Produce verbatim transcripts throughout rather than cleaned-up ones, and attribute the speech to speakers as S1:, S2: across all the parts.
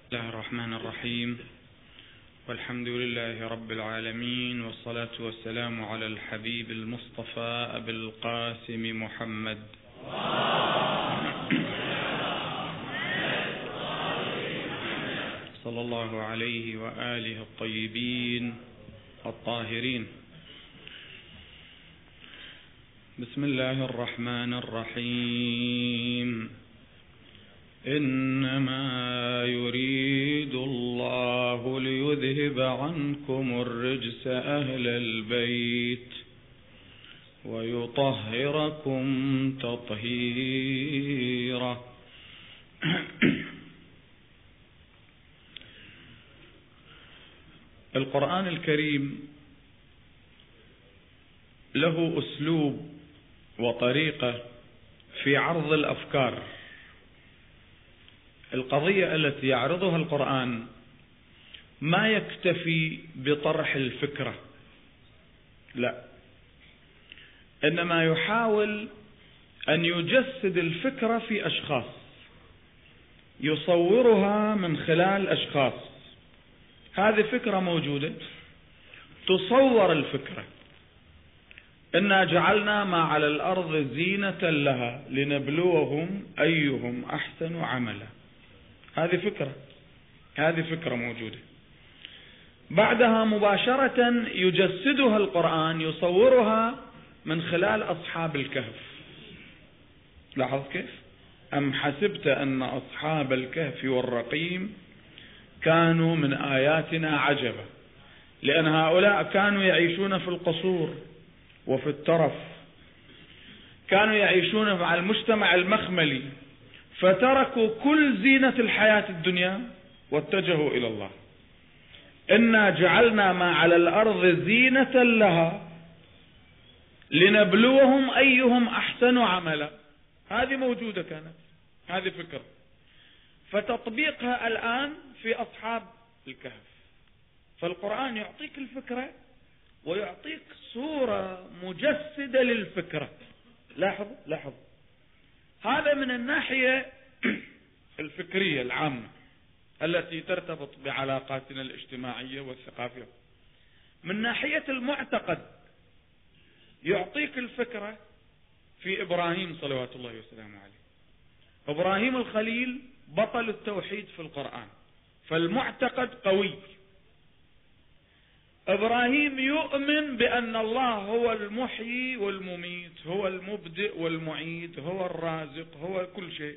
S1: بسم الله الرحمن الرحيم، والحمد لله رب العالمين، والصلاة والسلام على الحبيب المصطفى أبي القاسم محمد صلى الله عليه وآله الطيبين الطاهرين. بسم الله الرحمن الرحيم. إنما يريد الله ليذهب عنكم الرجس أهل البيت ويطهركم تطهيرا. القرآن الكريم له أسلوب وطريقة في عرض الأفكار. القضية التي يعرضها القرآن ما يكتفي بطرح الفكرة، لا، إنما يحاول أن يجسد الفكرة في أشخاص، يصورها من خلال أشخاص. هذه فكرة موجودة، تصور الفكرة. إنا جعلنا ما على الأرض زينة لها لنبلوهم أيهم أحسن عملا. هذه فكرة، هذه فكرة موجودة. بعدها مباشرة يجسدها القرآن، يصورها من خلال أصحاب الكهف. لاحظ كيف؟ أم حسبت أن أصحاب الكهف والرقيم كانوا من آياتنا عجبا، لأن هؤلاء كانوا يعيشون في القصور وفي الترف، كانوا يعيشون مع المجتمع المخملي، فتركوا كل زينة الحياة الدنيا واتجهوا إلى الله. إنا جعلنا ما على الأرض زينة لها لنبلوهم أيهم أحسن عملا. هذه موجودة كانت، هذه فكرة. فتطبيقها الآن في أصحاب الكهف. فالقرآن يعطيك الفكرة ويعطيك صورة مجسدة للفكرة. لاحظ لاحظ هذا من الناحية الفكرية العامة التي ترتبط بعلاقاتنا الاجتماعية والثقافية. من ناحية المعتقد يعطيك الفكرة في إبراهيم صلوات الله وسلامه عليه. إبراهيم الخليل بطل التوحيد في القرآن، فالمعتقد قوي. إبراهيم يؤمن بأن الله هو المحيي والمميت، هو المبدئ والمعيد، هو الرازق، هو كل شيء،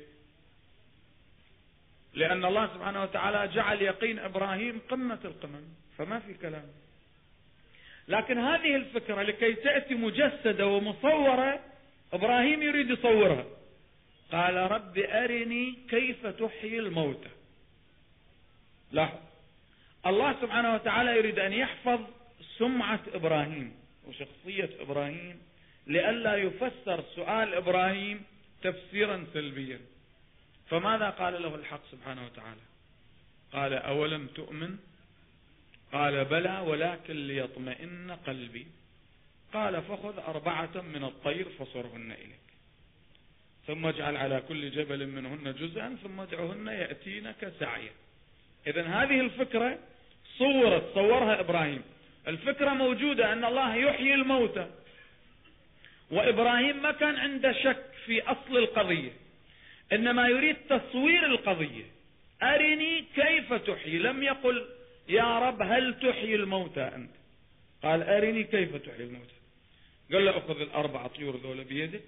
S1: لأن الله سبحانه وتعالى جعل يقين إبراهيم قمة القمم، فما في كلام. لكن هذه الفكرة لكي تأتي مجسدة ومصورة، إبراهيم يريد يصورها. قال رب أرني كيف تحيي الموتى. لاحظ، الله سبحانه وتعالى يريد أن يحفظ سمعة إبراهيم وشخصية إبراهيم، لئلا يفسر سؤال إبراهيم تفسيرا سلبيا. فماذا قال له الحق سبحانه وتعالى؟ قال أولم تؤمن؟ قال بلى ولكن ليطمئن قلبي. قال فخذ أربعة من الطير فصرهن إليك، ثم اجعل على كل جبل منهن جزءا ثم ادعهن يأتينك سعيا. إذن هذه الفكرة صورت، صورها إبراهيم. الفكرة موجودة أن الله يحيي الموتى، وإبراهيم ما كان عنده شك في أصل القضية، إنما يريد تصوير القضية. أرني كيف تحيي، لم يقل يا رب هل تحيي الموتى أنت، قال أرني كيف تحيي الموتى. قال له أخذ الأربع طيور ذولا بيدك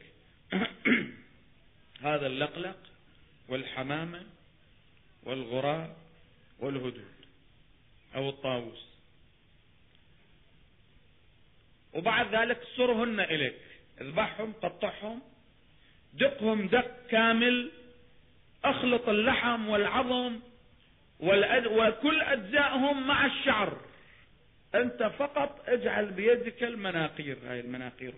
S1: هذا اللقلق والحمامة والغراب والهدود أو الطاووس، وبعد ذلك صرهن إليك، اذبحهم، قطعهم، دقهم دق كامل، اخلط اللحم والعظم والأد... وكل أجزائهم مع الشعر. أنت فقط اجعل بيدك المناقير، هاي المناقير،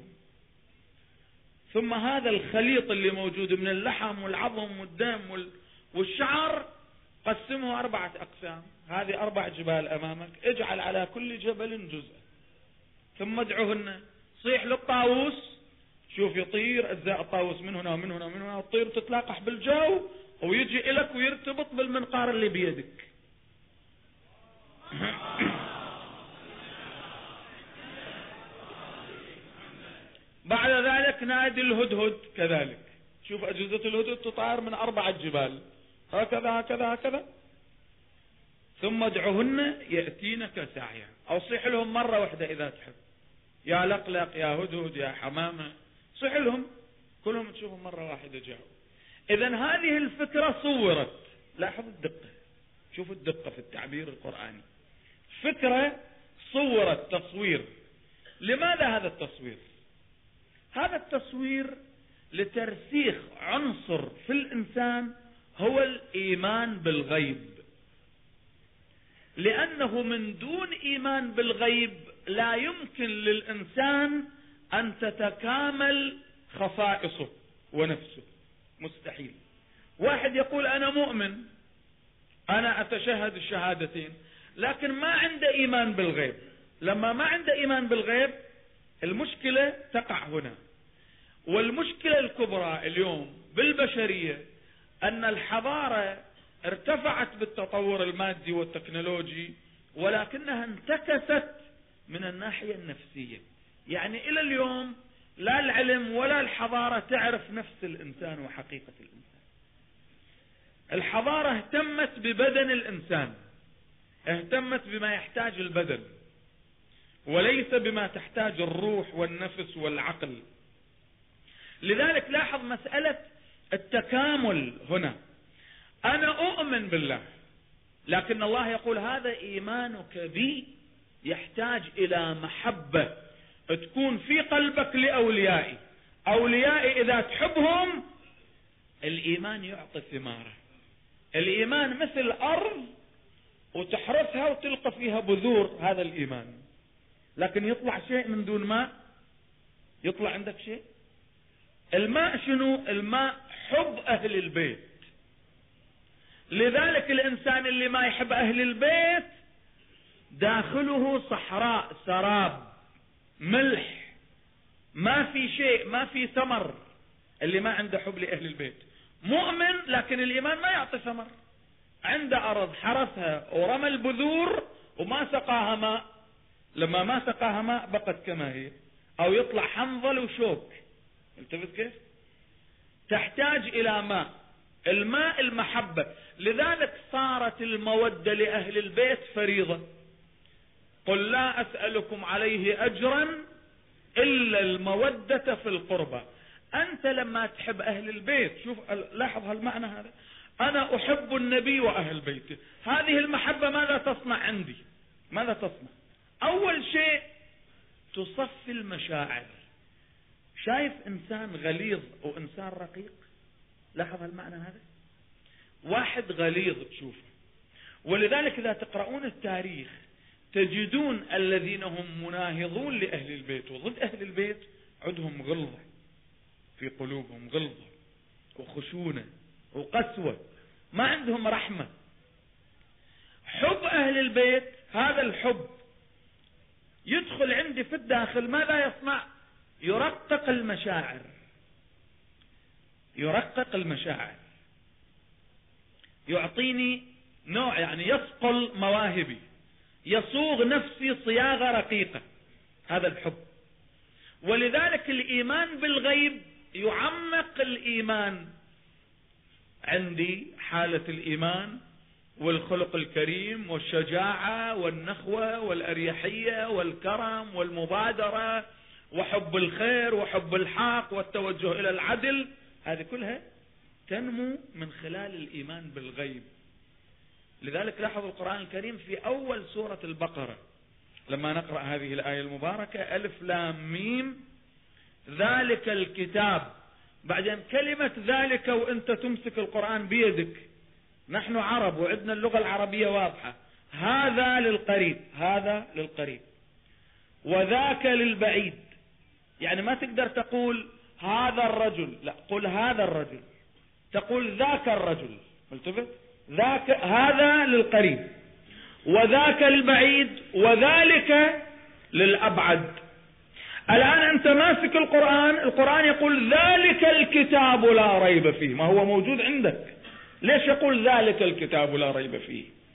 S1: ثم هذا الخليط اللي موجود من اللحم والعظم والدم وال... والشعر قسمه أربعة أقسام. هذه أربع جبال أمامك، اجعل على كل جبل جزء، ثم ادعوهن. صيح للطاووس، شوف يطير أجزاء الطاووس من هنا ومن هنا ومن هنا، الطير تتلاقح بالجو ويجي إلك ويرتبط بالمنقار اللي بيدك. بعد ذلك نادي الهدهد كذلك، شوف أجهزة الهدهد تطار من أربعة جبال هكذا هكذا هكذا، ثم ادعهن يأتينك سعيا، أو صيح لهم مرة واحدة إذا تحب، يا لقلق يا هدهد يا حمامة، صيح لهم كلهم تشوفهم مرة واحدة جاءوا. إذن هذه الفكرة صورت، لاحظ الدقة، شوف الدقة في التعبير القرآني، فكرة صورت تصوير. لماذا هذا التصوير؟ هذا التصوير لترسيخ عنصر في الإنسان هو الإيمان بالغيب، لأنه من دون إيمان بالغيب لا يمكن للإنسان أن تتكامل خصائصه ونفسه، مستحيل. واحد يقول أنا مؤمن، أنا أتشهد الشهادتين، لكن ما عنده إيمان بالغيب. لما ما عنده إيمان بالغيب المشكلة تقع هنا. والمشكلة الكبرى اليوم بالبشرية أن الحضارة ارتفعت بالتطور المادي والتكنولوجي، ولكنها انتكست من الناحية النفسية. يعني إلى اليوم لا العلم ولا الحضارة تعرف نفس الإنسان وحقيقة الإنسان. الحضارة اهتمت ببدن الإنسان، اهتمت بما يحتاج البدن وليس بما تحتاج الروح والنفس والعقل. لذلك لاحظ مسألة التكامل هنا. أنا أؤمن بالله، لكن الله يقول هذا إيمانك بي يحتاج إلى محبة تكون في قلبك لأوليائي. أوليائي إذا تحبهم الإيمان يعطي ثماره. الإيمان مثل أرض وتحرثها وتلقى فيها بذور هذا الإيمان، لكن يطلع شيء من دون ماء؟ يطلع عندك شيء؟ الماء شنو؟ الماء حب أهل البيت. لذلك الإنسان اللي ما يحب أهل البيت داخله صحراء سراب ملح، ما في شيء، ما في ثمر. اللي ما عنده حب لأهل البيت مؤمن، لكن الإيمان ما يعطي ثمر. عنده أرض حرثها ورمى البذور وما سقاها ماء، لما ما سقاها ماء بقت كما هي، أو يطلع حنظل وشوك. التفت كيف؟ تحتاج إلى ماء، الماء المحبة. لذلك صارت المودة لأهل البيت فريضة. قل لا أسألكم عليه أجرا إلا المودة في القربى. أنت لما تحب أهل البيت، شوف لاحظ هالمعنى هذا، أنا أحب النبي وأهل بيته، هذه المحبة ماذا تصنع عندي؟ ماذا تصنع؟ أول شيء تصفي المشاعر. شايف إنسان غليظ وإنسان رقيق؟ لاحظ هالمعنى هذا، واحد غليظ تشوفه. ولذلك إذا تقرؤون التاريخ تجدون الذين هم مناهضون لأهل البيت وضد أهل البيت عندهم غلظة في قلوبهم، غلظة وخشونة وقسوة، ما عندهم رحمة. حب أهل البيت، هذا الحب يدخل عندي في الداخل، ماذا يصنع؟ يرقق المشاعر، يرقق المشاعر، يعطيني نوع، يعني يصقل مواهبي، يصوغ نفسي صياغة رقيقة، هذا الحب. ولذلك الإيمان بالغيب يعمق الإيمان. عندي حالة الإيمان والخلق الكريم والشجاعة والنخوة والأريحية والكرم والمبادرة وحب الخير وحب الحق والتوجه إلى العدل، هذه كلها تنمو من خلال الإيمان بالغيب. لذلك لاحظ القرآن الكريم في أول سورة البقرة لما نقرأ هذه الآية المباركة، ألف لام ميم ذلك الكتاب، بعدين كلمة ذلك وأنت تمسك القرآن بيدك، نحن عرب وعندنا اللغة العربية واضحة، هذا للقريب، هذا للقريب، وذاك للبعيد. يعني ما تقدر تقول هذا الرجل، لا، قل هذا الرجل، تقول ذاك الرجل، ملتفت، ذاك، هذا للقريب وذاك للبعيد وذلك للأبعد. الآن أنت ماسك القرآن، القرآن يقول ذلك الكتاب لا ريب فيه، ما هو موجود عندك. ليش يقول ذلك الكتاب لا ريب فيه؟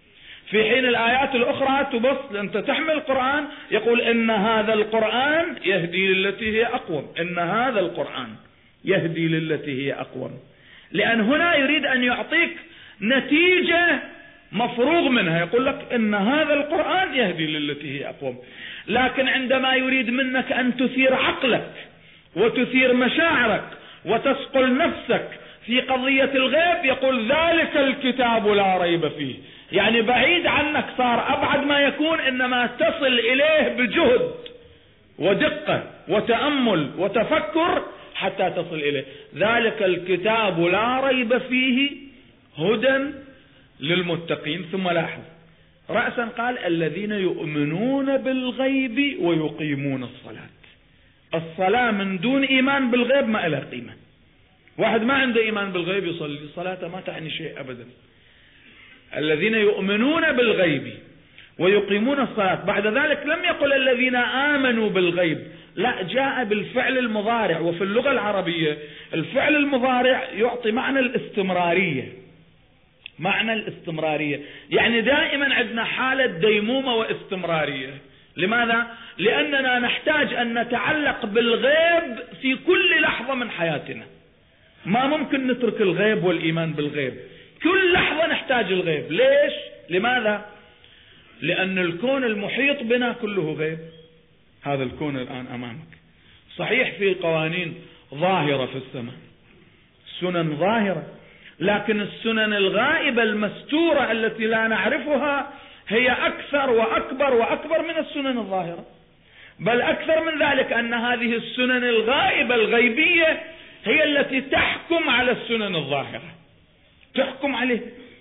S1: في حين الآيات الأخرى تبص أنت تحمل القرآن يقول إن هذا القرآن يهدي للتي هي أقوم، إن هذا القرآن يهدي للتي هي أقوم، لأن هنا يريد أن يعطيك نتيجة مفروغ منها، يقول لك إن هذا القرآن يهدي للتي هي أقوم. لكن عندما يريد منك أن تثير عقلك وتثير مشاعرك وتسقل نفسك في قضية الغيب يقول ذلك الكتاب لا ريب فيه، يعني بعيد عنك، صار أبعد ما يكون، إنما تصل إليه بجهد ودقة وتأمل وتفكر حتى تصل إليه. ذلك الكتاب لا ريب فيه هدى للمتقين. ثم لاحظ رأسا قال الذين يؤمنون بالغيب ويقيمون الصلاة. الصلاة من دون إيمان بالغيب ما لها قيمة. واحد ما عنده إيمان بالغيب يصلي الصلاة ما تعني شيء أبدا. الذين يؤمنون بالغيب ويقيمون الصلاة، بعد ذلك لم يقل الذين آمنوا بالغيب، لا، جاء بالفعل المضارع. وفي اللغة العربية الفعل المضارع يعطي معنى الاستمرارية، معنى الاستمرارية، يعني دائما عندنا حالة ديمومة واستمرارية. لماذا؟ لأننا نحتاج أن نتعلق بالغيب في كل لحظة من حياتنا، ما ممكن نترك الغيب والإيمان بالغيب، كل لحظة نحتاج الغيب. ليش؟ لماذا؟ لأن الكون المحيط بنا كله غيب. هذا الكون الآن أمامك صحيح في قوانين ظاهرة في السماء، سنن ظاهرة، لكن السنن الغائبة المستورة التي لا نعرفها هي أكثر وأكبر وأكبر من السنن الظاهرة. بل أكثر من ذلك أن هذه السنن الغائبة الغيبية هي التي تحكم على السنن الظاهرة، تحكم عليه.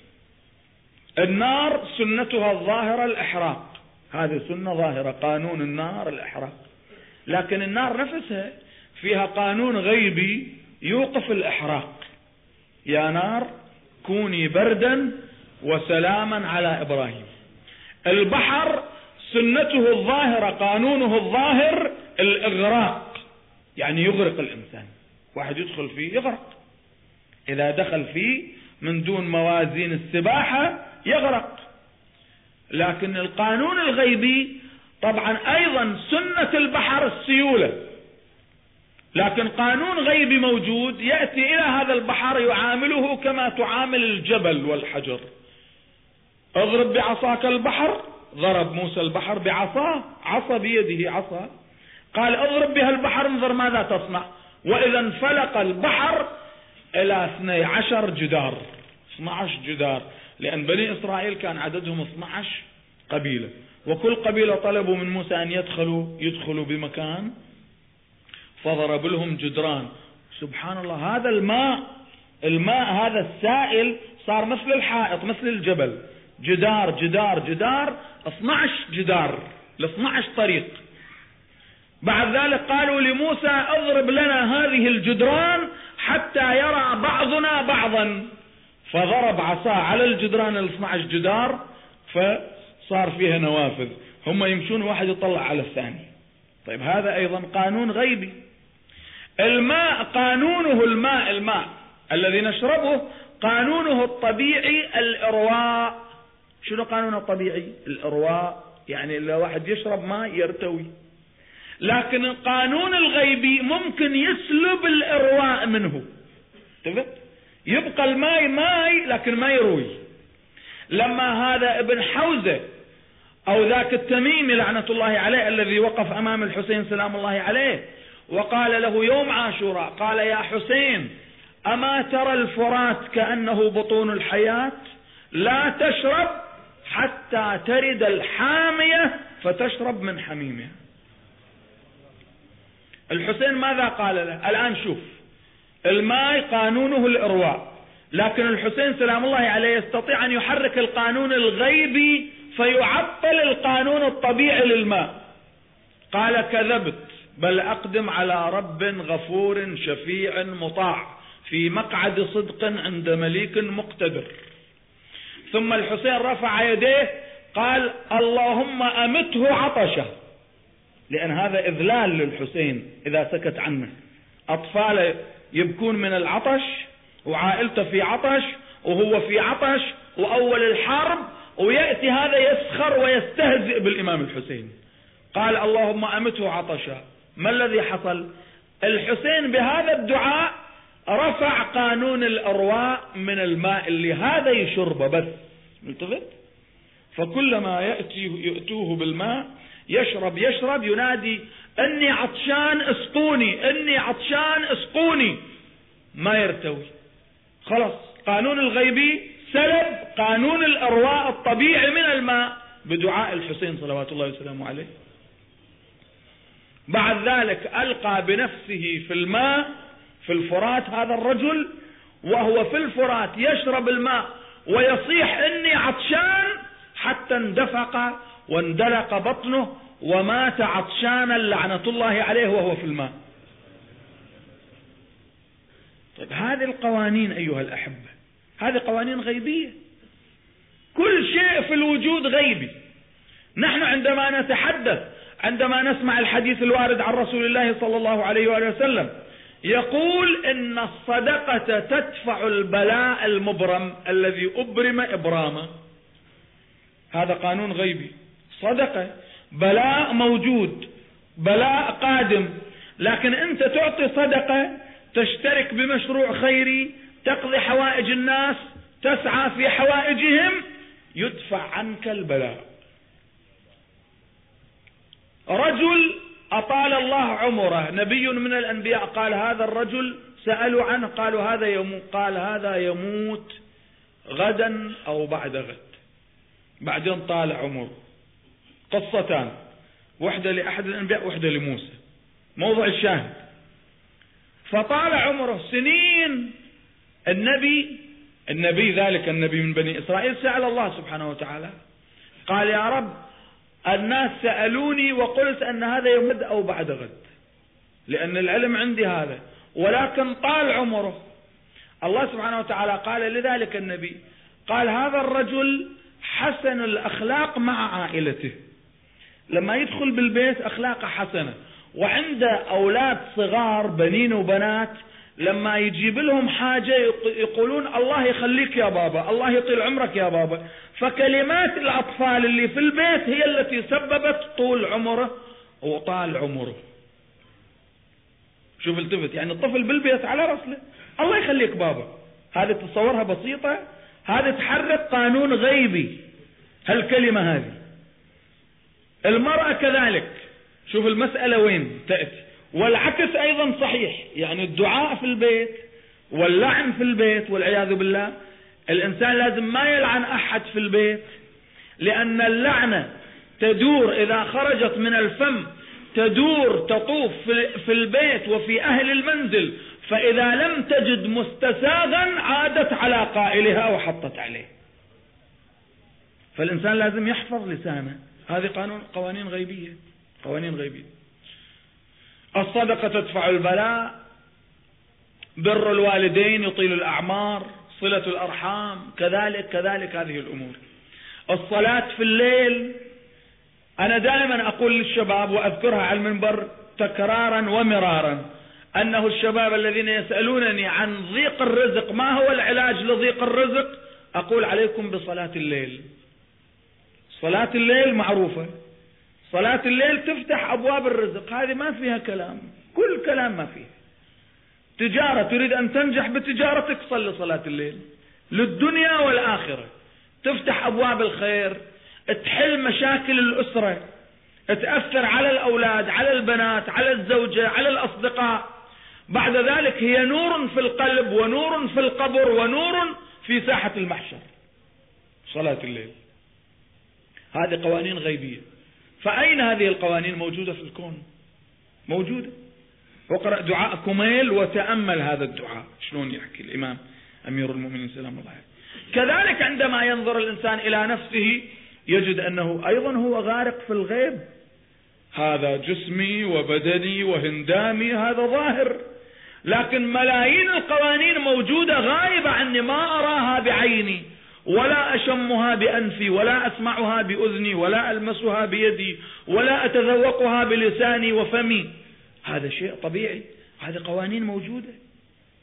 S1: النار سنتها الظاهرة الإحراق، هذه سنة ظاهرة، قانون النار الإحراق، لكن النار نفسها فيها قانون غيبي يوقف الإحراق. يا نار كوني بردا وسلاما على إبراهيم. البحر سنته الظاهرة، قانونه الظاهر الإغراق، يعني يغرق الإنسان، واحد يدخل فيه يغرق، إذا دخل فيه من دون موازين السباحة يغرق. لكن القانون الغيبي طبعا أيضا سنة البحر السيولة، لكن قانون غيبي موجود يأتي إلى هذا البحر يعامله كما تعامل الجبل والحجر. اضرب بعصاك البحر، ضرب موسى البحر بعصاه، عصا بيده عصا، قال اضرب بها البحر انظر ماذا تصنع. وإذا انفلق البحر إلى اثني عشر جدار، اثني عشر جدار، لأن بني إسرائيل كان عددهم اثني عشر قبيلة، وكل قبيلة طلبوا من موسى أن يدخلوا يدخلوا بمكان، فضرب لهم جدران. سبحان الله، هذا الماء الماء هذا السائل صار مثل الحائط مثل الجبل، جدار جدار جدار، اثني عشر جدار ل اثني عشر طريق. بعد ذلك قالوا لموسى اضرب لنا هذه الجدران حتى يرى بعضنا بعضا، فضرب عصاه على الجدران ال اثني عشر جدار فصار فيها نوافذ، هم يمشون واحد يطلع على الثاني. طيب هذا ايضا قانون غيبي. الماء قانونه الماء الماء الذي نشربه قانونه الطبيعي الارواء. شنو قانونه الطبيعي؟ الارواء، يعني لو واحد يشرب ماء يرتوي. لكن القانون الغيبي ممكن يسلب الارواء منه، يبقى الماء ماء لكن ما يروي. لما هذا ابن حوزة او ذاك التميمي لعنة الله عليه الذي وقف امام الحسين سلام الله عليه وقال له يوم عاشوراء، قال يا حسين اما ترى الفرات كأنه بطون الحياة، لا تشرب حتى ترد الحامية فتشرب من حميمها. الحسين ماذا قال له؟ الآن شوف، الماء قانونه الإرواء، لكن الحسين سلام الله عليه يستطيع أن يحرك القانون الغيبي فيعطل القانون الطبيعي للماء. قال كذبت، بل أقدم على رب غفور شفيع مطاع في مقعد صدق عند مليك مقتدر. ثم الحسين رفع يديه قال اللهم أمته عطشه، لأن هذا إذلال للحسين إذا سكت عنه. أطفاله يبكون من العطش وعائلته في عطش وهو في عطش وأول الحرب ويأتي هذا يسخر ويستهزئ بالإمام الحسين. قال اللهم أمته عطشا. ما الذي حصل؟ الحسين بهذا الدعاء رفع قانون الأرواء من الماء اللي هذا يشربه بس. ملتفت؟ فكلما يأتي يأتوه بالماء يشرب يشرب ينادي اني عطشان اسقوني، اني عطشان اسقوني، ما يرتوي. خلاص قانون الغيبي سلب قانون الارواء الطبيعي من الماء بدعاء الحسين صلوات الله وسلامه عليه. بعد ذلك القى بنفسه في الماء في الفرات هذا الرجل، وهو في الفرات يشرب الماء ويصيح اني عطشان، حتى اندفق واندلق بطنه ومات عطشانا لعنة الله عليه وهو في الماء. طيب هذه القوانين أيها الأحبة، هذه قوانين غيبية. كل شيء في الوجود غيبي. نحن عندما نتحدث، عندما نسمع الحديث الوارد عن رسول الله صلى الله عليه وآله وسلم يقول إن الصدقة تدفع البلاء المبرم الذي أبرم إبرامه، هذا قانون غيبي. صدقة، بلاء موجود، بلاء قادم، لكن أنت تعطي صدقة، تشترك بمشروع خيري، تقضي حوائج الناس، تسعى في حوائجهم، يدفع عنك البلاء. رجل أطال الله عمره، نبي من الأنبياء، قال هذا الرجل سألوا عنه قالوا هذا يموت، قال هذا يموت غدا أو بعد غد. بعدين طال عمره. قصتان، واحدة لأحد الأنبياء واحدة لموسى، موضع الشاهد. فطال عمره سنين. النبي النبي ذلك النبي من بني إسرائيل سأل الله سبحانه وتعالى، قال يا رب الناس سألوني وقلت أن هذا يمد أو بعد غد، لأن العلم عندي هذا، ولكن طال عمره. الله سبحانه وتعالى قال لذلك النبي، قال هذا الرجل حسن الأخلاق مع عائلته، لما يدخل بالبيت أخلاقه حسنة، وعنده أولاد صغار بنين وبنات لما يجيب لهم حاجة يقولون الله يخليك يا بابا، الله يطيل عمرك يا بابا. فكلمات الأطفال اللي في البيت هي التي سببت طول عمره وطال عمره. شوف التفت، يعني الطفل بالبيت على رسله الله يخليك بابا، هذه تصورها بسيطة، هذا تحرك قانون غيبي هالكلمة هذه. المرأة كذلك، شوف المسألة وين تأتي. والعكس أيضا صحيح، يعني الدعاء في البيت واللعن في البيت والعياذ بالله. الإنسان لازم ما يلعن أحد في البيت، لأن اللعنة تدور إذا خرجت من الفم، تدور تطوف في البيت وفي أهل المنزل، فإذا لم تجد مستساغا عادت على قائلها وحطت عليه. فالإنسان لازم يحفظ لسانه. هذه قانون قوانين غيبية، قوانين غيبية. الصدقة تدفع البلاء، بر الوالدين يطيل الأعمار، صلة الأرحام كذلك كذلك هذه الأمور. الصلاة في الليل، أنا دائما أقول للشباب وأذكرها على المنبر تكرارا ومرارا، أنه الشباب الذين يسألونني عن ضيق الرزق، ما هو العلاج لضيق الرزق؟ أقول عليكم بصلاة الليل. صلاة الليل معروفة، صلاة الليل تفتح أبواب الرزق، هذه ما فيها كلام، كل كلام ما فيها. تجارة، تريد أن تنجح بتجارتك صلي صلاة الليل، للدنيا والآخرة، تفتح أبواب الخير، تحل مشاكل الأسرة، تأثر على الأولاد، على البنات، على الزوجة، على الأصدقاء. بعد ذلك هي نور في القلب ونور في القبر ونور في ساحة المحشر. صلاة الليل هذه قوانين غيبية. فأين هذه القوانين؟ موجودة في الكون، موجودة. واقرأ دعاء كميل وتأمل هذا الدعاء شلون يحكي الإمام أمير المؤمنين سلام الله عليه. كذلك عندما ينظر الإنسان إلى نفسه يجد أنه أيضا هو غارق في الغيب. هذا جسمي وبدني وهندامي، هذا ظاهر، لكن ملايين القوانين موجودة غائبة عني، ما أراها بعيني، ولا أشمها بأنفي، ولا أسمعها بأذني، ولا ألمسها بيدي، ولا أتذوقها بلساني وفمي. هذا شيء طبيعي، هذه قوانين موجودة.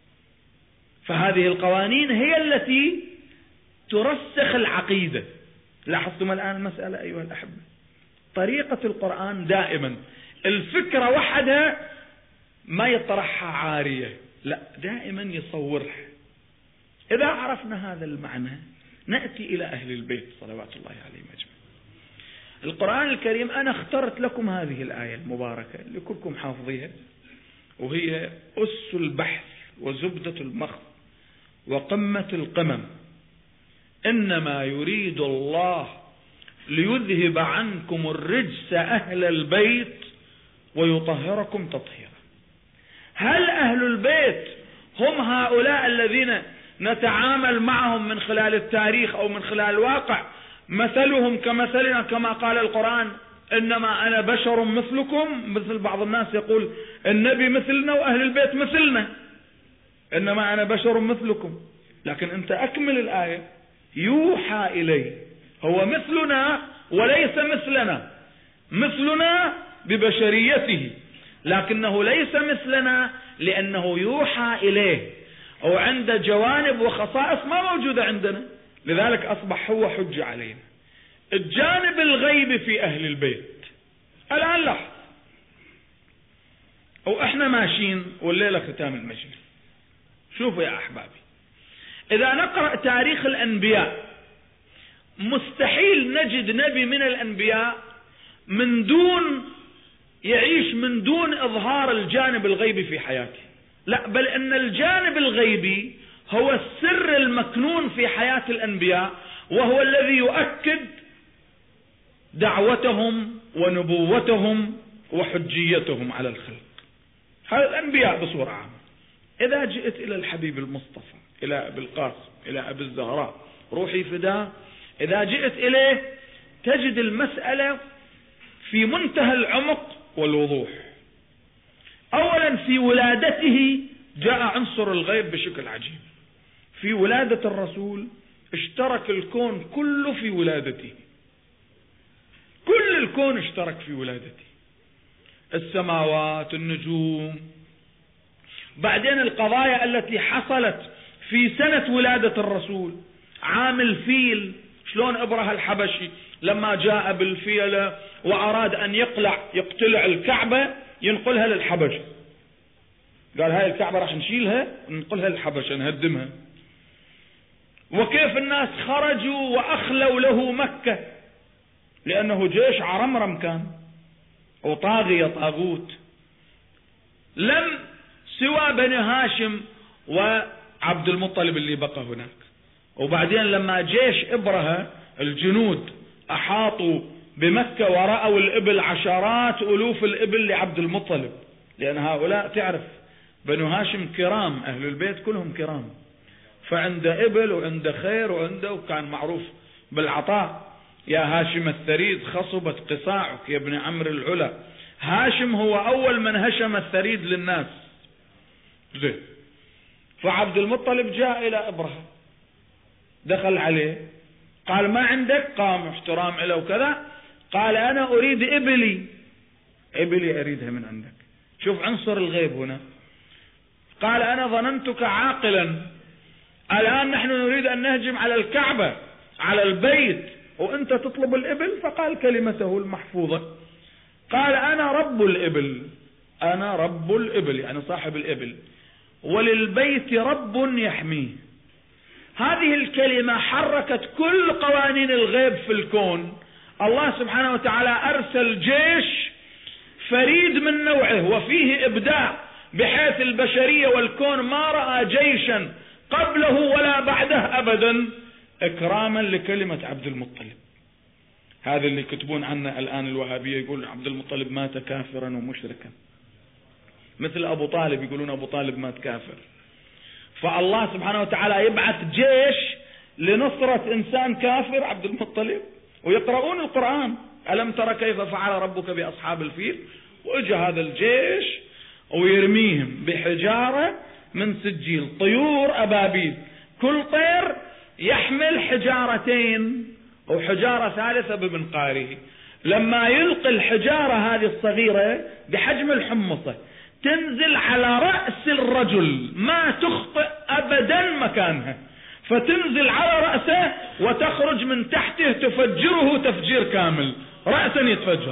S1: فهذه القوانين هي التي ترسخ العقيدة، لاحظتم الآن المسألة أيها الأحبة؟ طريقة القرآن دائما الفكرة وحدها ما يطرحها عارية، لا دائما يصورها. إذا عرفنا هذا المعنى نأتي إلى أهل البيت صلوات الله عليهم أجمعين. القرآن الكريم أنا اخترت لكم هذه الآية المباركة لكلكم حافظيها، وهي أس البحث وزبدة المخ وقمة القمم. إنما يريد الله ليذهب عنكم الرجس أهل البيت ويطهركم تطهيرا. هل أهل البيت هم هؤلاء الذين نتعامل معهم من خلال التاريخ أو من خلال الواقع مثلهم كمثلنا كما قال القرآن إنما أنا بشر مثلكم؟ مثل بعض الناس يقول النبي مثلنا وأهل البيت مثلنا، إنما أنا بشر مثلكم. لكن أنت أكمل الآية، يوحى إليه، هو مثلنا وليس مثلنا، مثلنا ببشريته لكنه ليس مثلنا لأنه يوحى إليه أو عنده جوانب وخصائص ما موجودة عندنا، لذلك أصبح هو حجة علينا. الجانب الغيبي في أهل البيت الآن لحظ، أو إحنا ماشيين والليلة ختام المجلس، شوفوا يا أحبابي، إذا نقرأ تاريخ الأنبياء مستحيل نجد نبي من الأنبياء من دون يعيش من دون إظهار الجانب الغيبي في حياته، لا بل أن الجانب الغيبي هو السر المكنون في حياة الأنبياء، وهو الذي يؤكد دعوتهم ونبوتهم وحجيتهم على الخلق. هذا الأنبياء بصورة عامة. إذا جئت إلى الحبيب المصطفى، إلى أبي القاسم، إلى أبي الزهراء روحي فداه، إذا جئت إليه تجد المسألة في منتهى العمق والوضوح. أولا في ولادته جاء عنصر الغيب بشكل عجيب. في ولادة الرسول اشترك الكون كله في ولادته، كل الكون اشترك في ولادته، السماوات، النجوم. بعدين القضايا التي حصلت في سنة ولادة الرسول، عام الفيل، شلون ابرهة الحبشي لما جاء بالفيلة واراد ان يقلع يقتلع الكعبة ينقلها للحبشة، قال هاي الكعبة راح نشيلها وننقلها للحبشة نهدمها. وكيف الناس خرجوا واخلوا له مكة لانه جيش عرمرم كان وطاغية طاغوت، لم سوى بني هاشم وعبد المطلب اللي بقى هناك. وبعدين لما جيش ابرهة الجنود احاطوا بمكة ورأوا الابل، عشرات الوف الابل لعبد المطلب، لان هؤلاء تعرف بنو هاشم كرام، اهل البيت كلهم كرام، فعنده ابل وعنده خير وعنده، وكان معروف بالعطاء. يا هاشم الثريد خصبت قصاعك يا ابن عمرو العلا. هاشم هو اول من هشم الثريد للناس. زين، فعبد المطلب جاء الى ابرهة، دخل عليه قال ما عندك؟ قام احترام له وكذا، قال انا اريد ابلي، ابلي اريدها من عندك. شوف عنصر الغيب هنا. قال انا ظننتك عاقلا، الان نحن نريد ان نهجم على الكعبة على البيت وانت تطلب الابل. فقال كلمته المحفوظة، قال انا رب الابل، انا رب الابل يعني صاحب الابل، وللبيت رب يحميه. هذه الكلمة حركت كل قوانين الغيب في الكون. الله سبحانه وتعالى ارسل جيش فريد من نوعه وفيه ابداع، بحيث البشرية والكون ما رأى جيشا قبله ولا بعده ابدا اكراما لكلمة عبد المطلب. هذا اللي يكتبون عنه الان الوهابية، يقول عبد المطلب مات كافرا ومشركا، مثل ابو طالب يقولون ابو طالب مات كافر. فالله سبحانه وتعالى يبعث جيش لنصرة انسان كافر عبد المطلب، ويقرؤون القرآن ألم ترى كيف فعل ربك بأصحاب الفيل، وإجا هذا الجيش ويرميهم بحجارة من سجيل، طيور أبابيل، كل طير يحمل حجارتين أو حجارة ثالثة بمنقاره. لما يلقي الحجارة هذه الصغيرة بحجم الحمصة تنزل على رأس الرجل ما تخطئ أبدا مكانها، فتنزل على رأسه وتخرج من تحته تفجره تفجير كامل، رأسا يتفجر.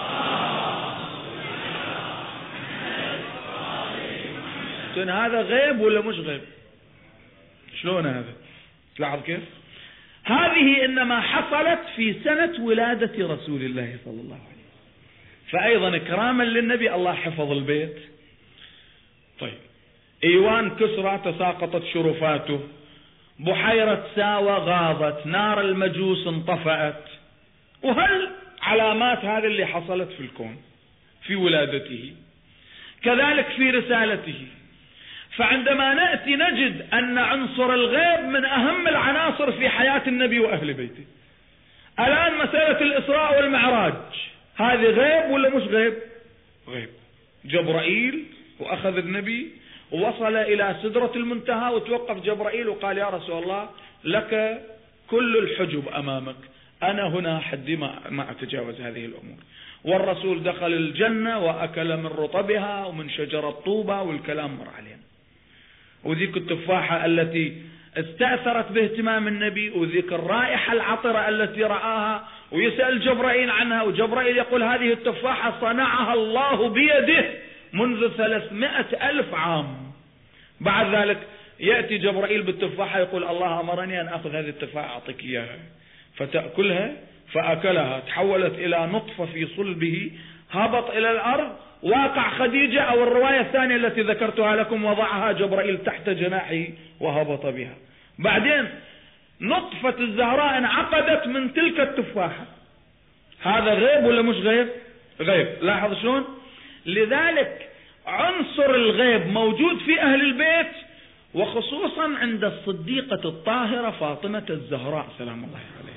S1: هذا غيب ولا مش غيب؟ شلون هذا؟ تلاحظ كيف؟ هذه إنما حصلت في سنة ولادة رسول الله صلى الله عليه وسلم، فأيضا إكراما للنبي الله حفظ البيت. طيب، إيوان كسرى تساقطت شرفاته، بحيرة ساوى غاضت، نار المجوس انطفأت، وهل علامات هذه اللي حصلت في الكون في ولادته، كذلك في رسالته. فعندما نأتي نجد أن عنصر الغيب من أهم العناصر في حياة النبي وأهل بيته. الآن مسألة الإسراء والمعراج هذه غيب ولا مش غيب؟ غيب. جبرائيل وأخذ النبي ووصل إلى سدرة المنتهى، وتوقف جبرائيل وقال يا رسول الله لك كل الحجب أمامك، أنا هنا حدي ما, ما أتجاوز هذه الأمور. والرسول دخل الجنة وأكل من رطبها ومن شجرة طوبة والكلام مر علينا، وذيك التفاحة التي استأثرت باهتمام النبي، وذيك الرائحة العطرة التي رآها، ويسأل جبرائيل عنها، وجبرائيل يقول هذه التفاحة صنعها الله بيده منذ ثلاثمائة ألف عام. بعد ذلك يأتي جبرائيل بالتفاحة يقول الله أمرني أن أخذ هذه التفاحة أعطيك إياها، فتأكلها، فأكلها تحولت إلى نطفة في صلبه، هبط إلى الأرض، واقع خديجة أو الرواية الثانية التي ذكرتها لكم وضعها جبرائيل تحت جناحه وهبط بها. بعدين نطفة الزهراء انعقدت من تلك التفاحة. هذا غيب ولا مش غيب؟ غيب. لاحظ شلون؟ لذلك عنصر الغيب موجود في أهل البيت، وخصوصا عند الصديقة الطاهرة فاطمة الزهراء سلام الله عليها.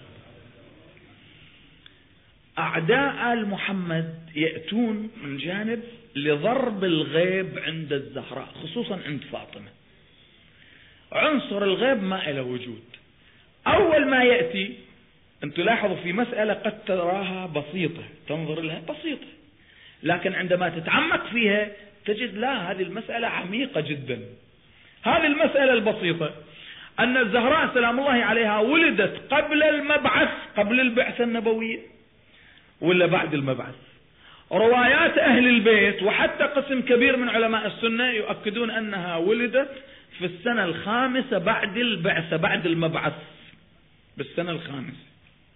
S1: أعداء آل محمد يأتون من جانب لضرب الغيب عند الزهراء، خصوصا عند فاطمة. عنصر الغيب ما له وجود. أول ما يأتي أنت لاحظوا في مسألة قد تراها بسيطة، تنظر لها بسيطة، لكن عندما تتعمق فيها تجد لا، هذه المسألة عميقة جدا. هذه المسألة البسيطة أن الزهراء سلام الله عليها ولدت قبل المبعث، قبل البعثة النبوية ولا بعد المبعث؟ روايات أهل البيت وحتى قسم كبير من علماء السنة يؤكدون أنها ولدت في السنة الخامسة بعد البعثة، بعد المبعث بالسنة الخامسة.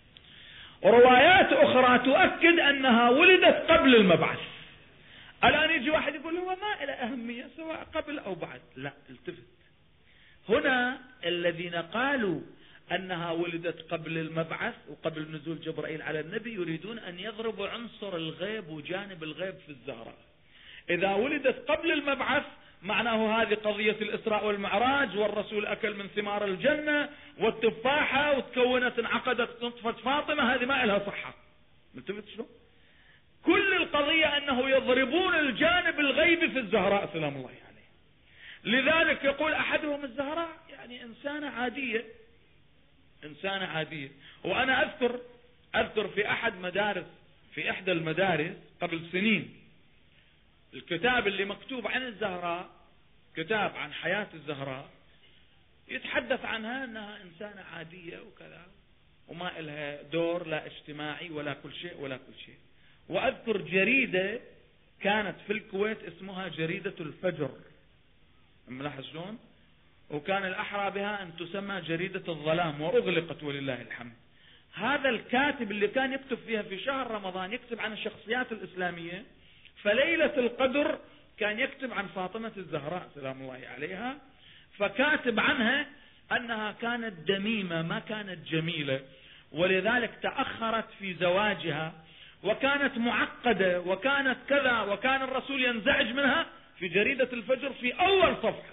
S1: روايات أخرى تؤكد أنها ولدت قبل المبعث. الآن يجي واحد يقول هو ما له أهمية سواء قبل أو بعد. لا، التفت. هنا الذين قالوا أنها ولدت قبل المبعث وقبل نزول جبرائيل على النبي يريدون أن يضربوا عنصر الغيب وجانب الغيب في الزهراء. إذا ولدت قبل المبعث معناه هذه قضية الإسراء والمعراج، والرسول أكل من ثمار الجنة والتفاحة وتكونت انعقدت نطفة فاطمة، هذه ما لها صحة. ملتفت شلون؟ كل القضية أنه يضربون الجانب الغيبي في الزهراء سلام الله عليه. لذلك يقول أحدهم الزهراء يعني إنسانة عادية، إنسانة عادية. وأنا أذكر أذكر في أحد مدارس في إحدى المدارس قبل سنين الكتاب اللي مكتوب عن الزهراء، كتاب عن حياة الزهراء، يتحدث عنها أنها إنسانة عادية وكذا وما لها دور لا اجتماعي ولا كل شيء ولا كل شيء. وأذكر جريدة كانت في الكويت اسمها جريدة الفجر، ملاحظ شلون؟ وكان الأحرى بها أن تسمى جريدة الظلام وأغلقت ولله الحمد. هذا الكاتب اللي كان يكتب فيها في شهر رمضان يكتب عن الشخصيات الإسلامية، فليلة القدر كان يكتب عن فاطمة الزهراء سلام الله عليها، فكاتب عنها أنها كانت دميمة ما كانت جميلة، ولذلك تأخرت في زواجها، وكانت معقدة، وكانت كذا، وكان الرسول ينزعج منها، في جريدة الفجر في أول صفحة.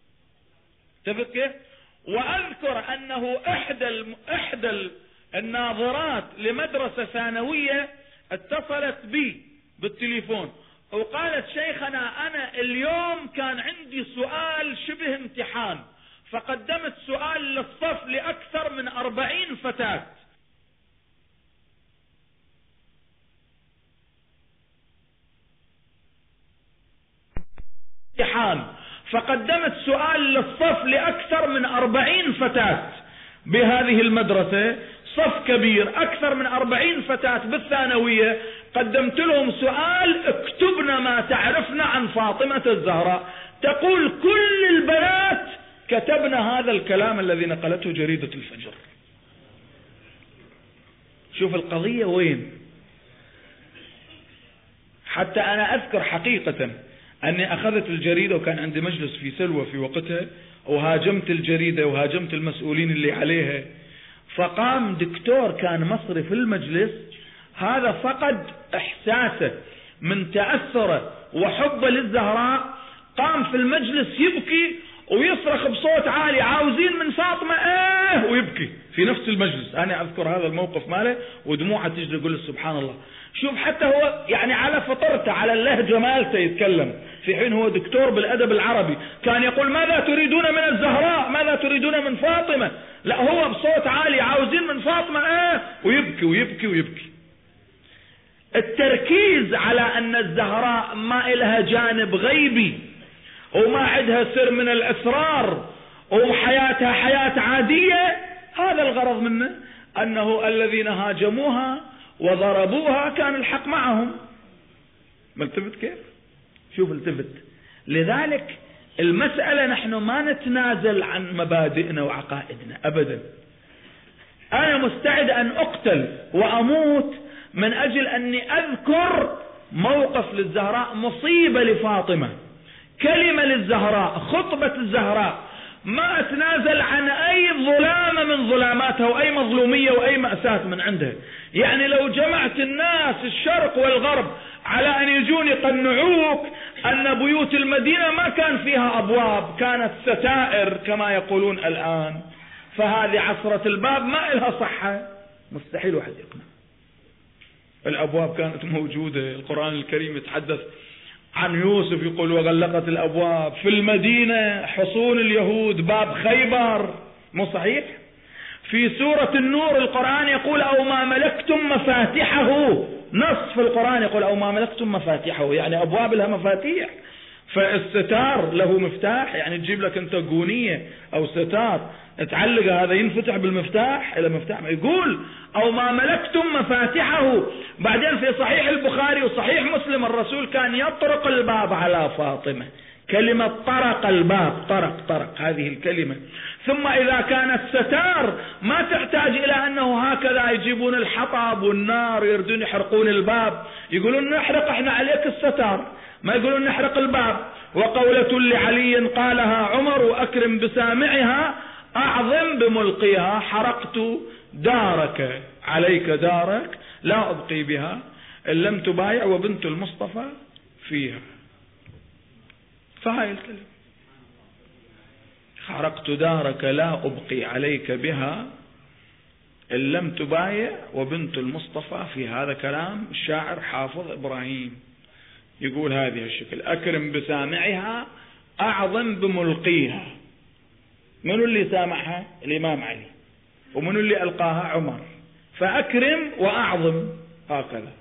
S1: تفكر؟ وأذكر أنه إحدى إحدى الناظرات لمدرسة ثانوية اتصلت بي بالتليفون وقالت شيخنا أنا اليوم كان عندي سؤال شبه امتحان، فقدمت سؤال للصف لأكثر من أربعين فتاة، امتحان فقدمت سؤال للصف لأكثر من أربعين فتاة بهذه المدرسة، صف كبير أكثر من أربعين فتاة بالثانوية، قدمت لهم سؤال: اكتبنا ما تعرفنا عن فاطمة الزهراء. تقول كل البنات كتبنا هذا الكلام الذي نقلته جريدة الفجر. شوف القضية وين. حتى أنا أذكر حقيقة أني أخذت الجريدة وكان عندي مجلس في سلوى في وقتها، وهاجمت الجريدة وهاجمت المسؤولين اللي عليها. فقام دكتور كان مصري في المجلس، هذا فقد إحساسه من تأثره وحبه للزهراء، قام في المجلس يبكي ويصرخ بصوت عالي: عاوزين من فاطمة ايه، ويبكي في نفس المجلس. انا اذكر هذا الموقف ماله ودموعه تجري، يقول سبحان الله. شوف حتى هو يعني على فطرته، على اللهجة مالته يتكلم، في حين هو دكتور بالادب العربي. كان يقول: ماذا تريدون من الزهراء، ماذا تريدون من فاطمة؟ لا، هو بصوت عالي: عاوزين من فاطمة ايه، ويبكي ويبكي ويبكي. التركيز على ان الزهراء ما إلها جانب غيبي وما عندها سر من الأسرار وحياتها حياة عادية، هذا الغرض منه، أنه الذين هاجموها وضربوها كان الحق معهم. ملتفت كيف؟ شوف التفت. لذلك المسألة نحن ما نتنازل عن مبادئنا وعقائدنا أبدا. أنا مستعد أن أقتل وأموت من أجل أني أذكر موقف للزهراء، مصيبة لفاطمة، كلمة للزهراء، خطبة الزهراء. ما أتنازل عن أي ظلامة من ظلاماتها وأي مظلومية وأي مأساة من عندها. يعني لو جمعت الناس الشرق والغرب على أن يجون يقنعوك أن بيوت المدينة ما كان فيها أبواب، كانت ستائر كما يقولون الآن، فهذه عصرة الباب ما إلها صحة، مستحيل واحد يقنع. الأبواب كانت موجودة. القرآن الكريم يتحدث عن يوسف، يقول: وغلقت الأبواب في المدينة حصون اليهود، باب خيبر. مو صحيح؟ في سورة النور القرآن يقول: أو ما ملكتم مفاتحه. نص في القرآن يقول: أو ما ملكتم مفاتحه، يعني أبواب لها مفاتيح. فالستار له مفتاح، يعني تجيب لك أنت قونية أو ستار تعلق، هذا ينفتح بالمفتاح إلى مفتاح. يقول: أو ما ملكتم مفاتحه. بعدين في صحيح البخاري وصحيح مسلم الرسول كان يطرق الباب على فاطمة، كلمة طرق الباب، طرق طرق هذه الكلمة. ثم إذا كانت ستار ما تحتاج إلى أنه هكذا يجيبون الحطب والنار يردون يحرقون الباب، يقولون: نحرق احنا عليك الستار، ما يقولون نحرق الباب. وقولة لعلي قالها عمر: وأكرم بسامعها أعظم بملقيها، حرقت دارك عليك دارك لا أبقي بها إن لم تبايع وبنت المصطفى فيها. فهاي الكلمة: حرقت دارك لا أبقي عليك بها إن لم تبايع وبنت المصطفى في. هذا كلام الشاعر حافظ إبراهيم، يقول هذه الشكل: أكرم بسامعها أعظم بملقيها. منو اللي سامعها؟ الإمام علي. ومنو اللي ألقاها؟ عمر. فأكرم وأعظم، هكذا.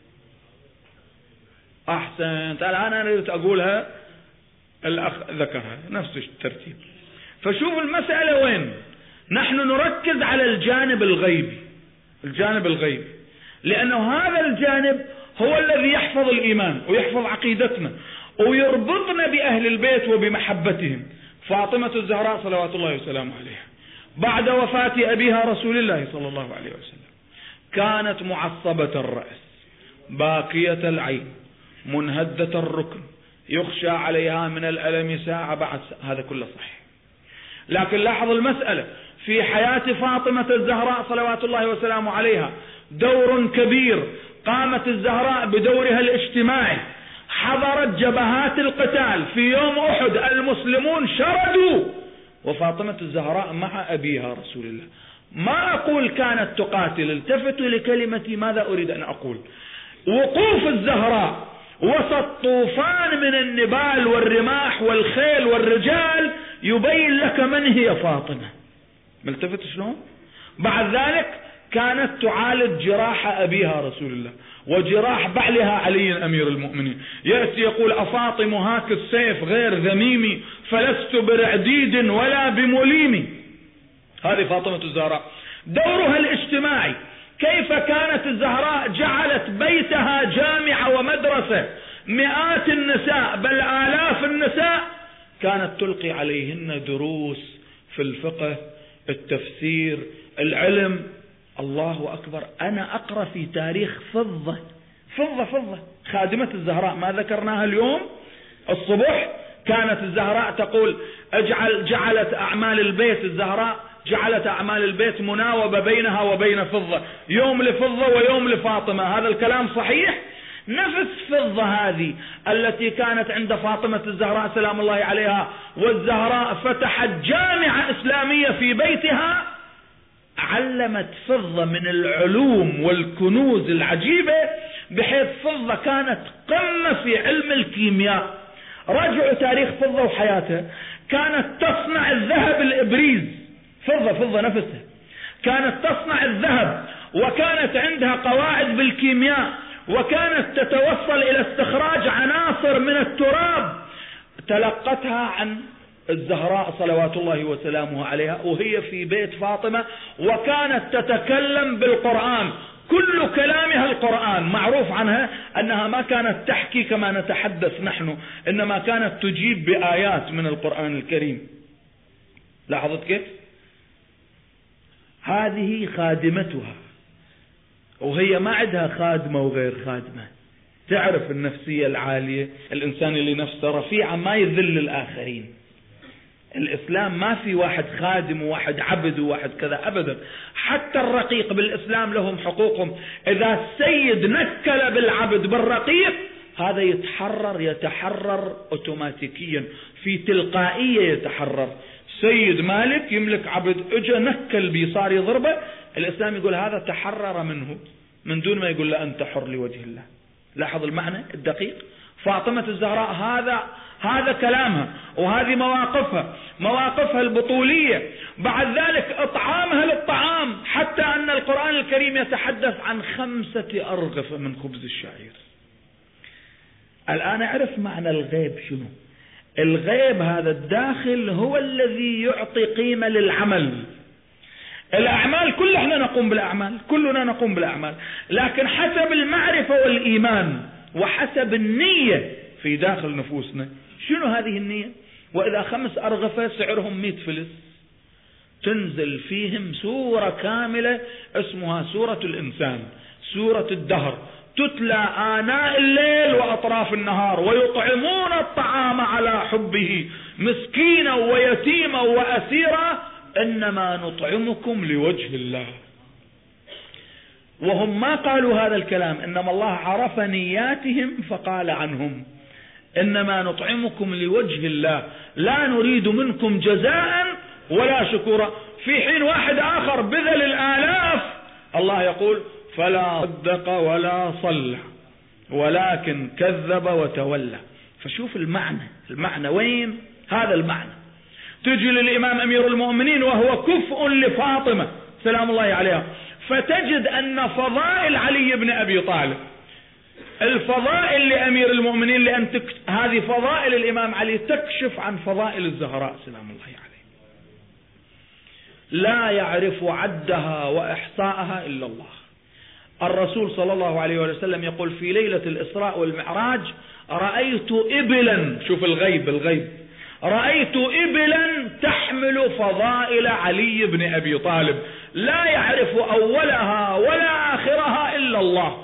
S1: أحسن. الآن أنا أريد أقولها، الأخ ذكرها نفس الترتيب. فشوف المسألة وين. نحن نركز على الجانب الغيبي، الجانب الغيبي، لأنه هذا الجانب هو الذي يحفظ الإيمان ويحفظ عقيدتنا ويربطنا بأهل البيت وبمحبتهم. فاطمة الزهراء صلوات الله وسلامه عليها بعد وفاة أبيها رسول الله صلى الله عليه وسلم كانت معصبة الرأس، باكية العين، منهدة الركن، يخشى عليها من الألم ساعة بعد ساعة. هذا كله صحيح. لكن لاحظ المسألة في حياة فاطمة الزهراء صلوات الله وسلامه عليها دور كبير. قامت الزهراء بدورها الاجتماعي، حضرت جبهات القتال. في يوم أحد المسلمون شردوا وفاطمة الزهراء مع أبيها رسول الله. ما أقول كانت تقاتل، التفتوا لكلمتي ماذا أريد أن أقول. وقوف الزهراء وسط طوفان من النبال والرماح والخيل والرجال يبين لك من هي فاطمة. ملتفت شلون؟ بعد ذلك كانت تعالج جراح أبيها رسول الله، وجراح بعلها علي أمير المؤمنين. يأتي يقول أفاطم هاك السيف غير ذميمي فلست برعديد ولا بمليمي. هذه فاطمة الزهراء. دورها الاجتماعي، كيف كانت الزهراء جعلت بيتها جامعة ومدرسة، مئات النساء بل آلاف النساء كانت تلقي عليهن دروس في الفقه، التفسير، العلم. الله أكبر. أنا أقرأ في تاريخ فضة فضة فضة خادمة الزهراء، ما ذكرناها اليوم الصبح. كانت الزهراء تقول اجعل جعلت أعمال البيت، الزهراء جعلت أعمال البيت مناوبة بينها وبين فضة، يوم لفضة ويوم لفاطمة. هذا الكلام صحيح؟ نفس فضة هذه التي كانت عند فاطمة الزهراء سلام الله عليها، والزهراء فتحت جامعة إسلامية في بيتها، علمت فضة من العلوم والكنوز العجيبة، بحيث فضة كانت قمة في علم الكيمياء. رجعوا تاريخ فضة وحياتها. كانت تصنع الذهب الإبريز، فضة فضة نفسها كانت تصنع الذهب، وكانت عندها قواعد بالكيمياء، وكانت تتوصل إلى استخراج عناصر من التراب تلقتها عن الزهراء صلوات الله وسلامه عليها وهي في بيت فاطمة. وكانت تتكلم بالقرآن، كل كلامها القرآن. معروف عنها أنها ما كانت تحكي كما نتحدث نحن، إنما كانت تجيب بآيات من القرآن الكريم. لاحظت كيف؟ هذه خادمتها، وهي ما عندها خادمة وغير خادمة. تعرف النفسية العالية، الإنسان اللي نفسه رفيعة ما يذل الآخرين. الإسلام ما في واحد خادم وواحد عبد وواحد كذا أبدا. حتى الرقيق بالإسلام لهم حقوقهم. إذا السيد نكل بالعبد بالرقيق، هذا يتحرر يتحرر أوتوماتيكيا، في تلقائية يتحرر. سيد مالك يملك عبد، اجى نكل بي صار يضربه، الإسلام يقول هذا تحرر منه من دون ما يقول له أنت حر لوجه الله. لاحظ المعنى الدقيق. فاطمة الزهراء هذا هذا كلامها، وهذه مواقفها مواقفها البطولية. بعد ذلك إطعامها للطعام، حتى أن القرآن الكريم يتحدث عن خمسة أرغفة من خبز الشعير. الآن أعرف معنى الغيب شنو. الغيب هذا الداخل هو الذي يعطي قيمة للعمل. الأعمال كل احنا نقوم بالأعمال، كلنا نقوم بالأعمال، لكن حسب المعرفة والإيمان وحسب النية في داخل نفوسنا. شنو هذه النية؟ وإذا خمس أرغفة سعرهم مئة فلس، تنزل فيهم سورة كاملة اسمها سورة الإنسان، سورة الدهر، تتلى آناء الليل وأطراف النهار، ويطعمون الطعام على حبه مسكينا ويتيما وأسيرا إنما نطعمكم لوجه الله. وهم ما قالوا هذا الكلام، إنما الله عرف نياتهم فقال عنهم إنما نطعمكم لوجه الله لا نريد منكم جزاء ولا شكورا. في حين واحد آخر بذل الآلاف الله يقول فلا صدق ولا صلى ولكن كذب وتولى. فشوف المعنى، المعنى وين هذا المعنى. تجي للإمام أمير المؤمنين وهو كفء لفاطمة سلام الله عليها، فتجد أن فضائل علي بن أبي طالب، الفضائل لأمير المؤمنين، لأن تك... هذه فضائل الإمام علي تكشف عن فضائل الزهراء سلام الله عليه، لا يعرف عدها وإحصاءها إلا الله. الرسول صلى الله عليه وسلم يقول في ليلة الإسراء والمعراج رأيت إبلا، شوف الغيب الغيب، رأيت إبلا تحمل فضائل علي بن أبي طالب لا يعرف أولها ولا آخرها إلا الله.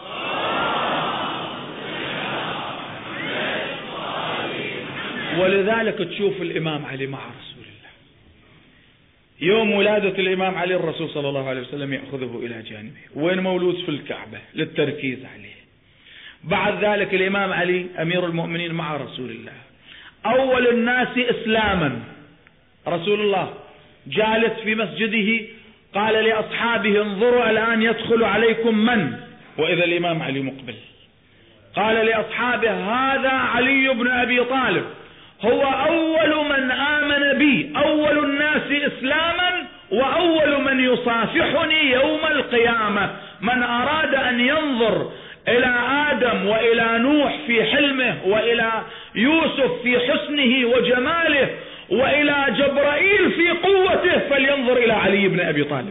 S1: ولذلك تشوف الإمام علي مع رسول الله، يوم ولادة الإمام علي الرسول صلى الله عليه وسلم يأخذه إلى جانبه، وين مولود في الكعبة للتركيز عليه. بعد ذلك الإمام علي أمير المؤمنين مع رسول الله، أول الناس إسلاما، رسول الله جالس في مسجده قال لأصحابه انظروا الآن يدخل عليكم من، وإذا الإمام علي مقبل، قال لأصحابه هذا علي بن أبي طالب هو أول من آمن بي، أول الناس إسلاما وأول من يصافحني يوم القيامة. من أراد أن ينظر إلى آدم وإلى نوح في حلمه، وإلى يوسف في حسنه وجماله، وإلى جبرائيل في قوته، فلينظر إلى علي بن أبي طالب.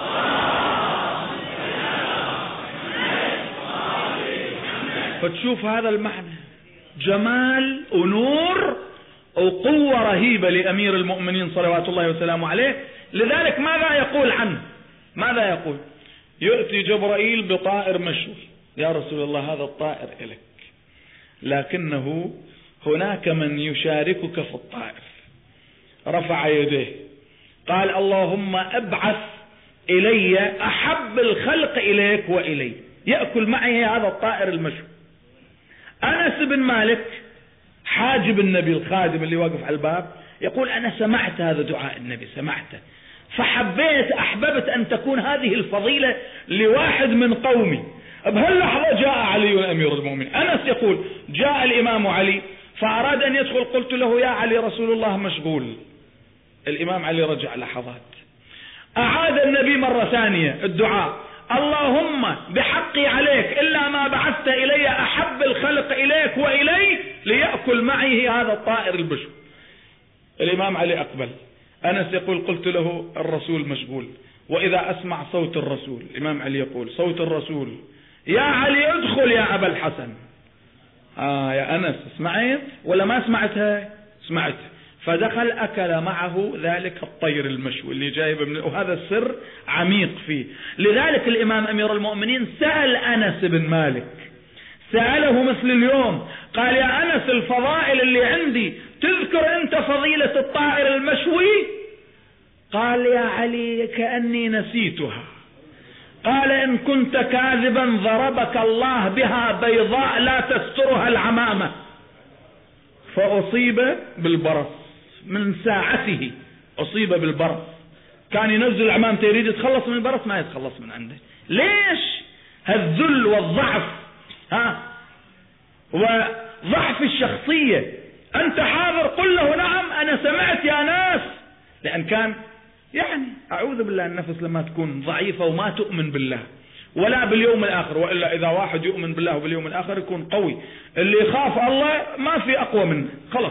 S1: فتشوف هذا المعنى، جمال ونور وقوة رهيبة لأمير المؤمنين صلوات الله وسلامه عليه. لذلك ماذا يقول عنه؟ ماذا يقول؟ يأتي جبرائيل بطائر مشوي، يا رسول الله هذا الطائر إليك، لكنه هناك من يشاركك في الطائر. رفع يديه قال اللهم ابعث إلي أحب الخلق إليك وإلي يأكل معي هذا الطائر المشوي. أنس بن مالك حاجب النبي الخادم اللي واقف على الباب يقول أنا سمعت هذا دعاء النبي، سمعته، فحبيت أحببت أن تكون هذه الفضيلة لواحد من قومي. بهاللحظة جاء علي أمير المؤمنين. أنس يقول جاء الإمام علي فأراد أن يدخل، قلت له يا علي رسول الله مشغول. الإمام علي رجع لحظات، أعاد النبي مرة ثانية الدعاء اللهم بحقي عليك إلا ما بعثت إلي أحب الخلق إليك وإلي ليأكل معي هذا الطائر البشر. الإمام علي أقبل. أنس يقول قلت له الرسول مشغول، وإذا أسمع صوت الرسول، الإمام علي يقول صوت الرسول يا علي ادخل يا أبا الحسن. آه يا أنس سمعت ولا ما سمعتها؟ سمعت. فدخل أكل معه ذلك الطير المشوي اللي جايب من، وهذا السر عميق فيه. لذلك الإمام أمير المؤمنين سأل أنس بن مالك، سأله مثل اليوم، قال يا أنس الفضائل اللي عندي تذكر أنت فضيلة الطائر المشوي؟ قال يا علي كأني نسيتها. قال إن كنت كاذبا ضربك الله بها بيضاء لا تسترها العمامة. فأصيب بالبرص من ساعته، أصيب بالبرص، كان ينزل عمامته يريد يتخلص من البرص ما يتخلص من عنده. ليش؟ هالذل والضعف، ها وضعف الشخصية. أنت حاضر قل له نعم أنا سمعت يا ناس، لأن كان يعني أعوذ بالله النفس لما تكون ضعيفة وما تؤمن بالله ولا باليوم الآخر، وإلا إذا واحد يؤمن بالله وباليوم الآخر يكون قوي. اللي يخاف الله ما في أقوى منه خلاص.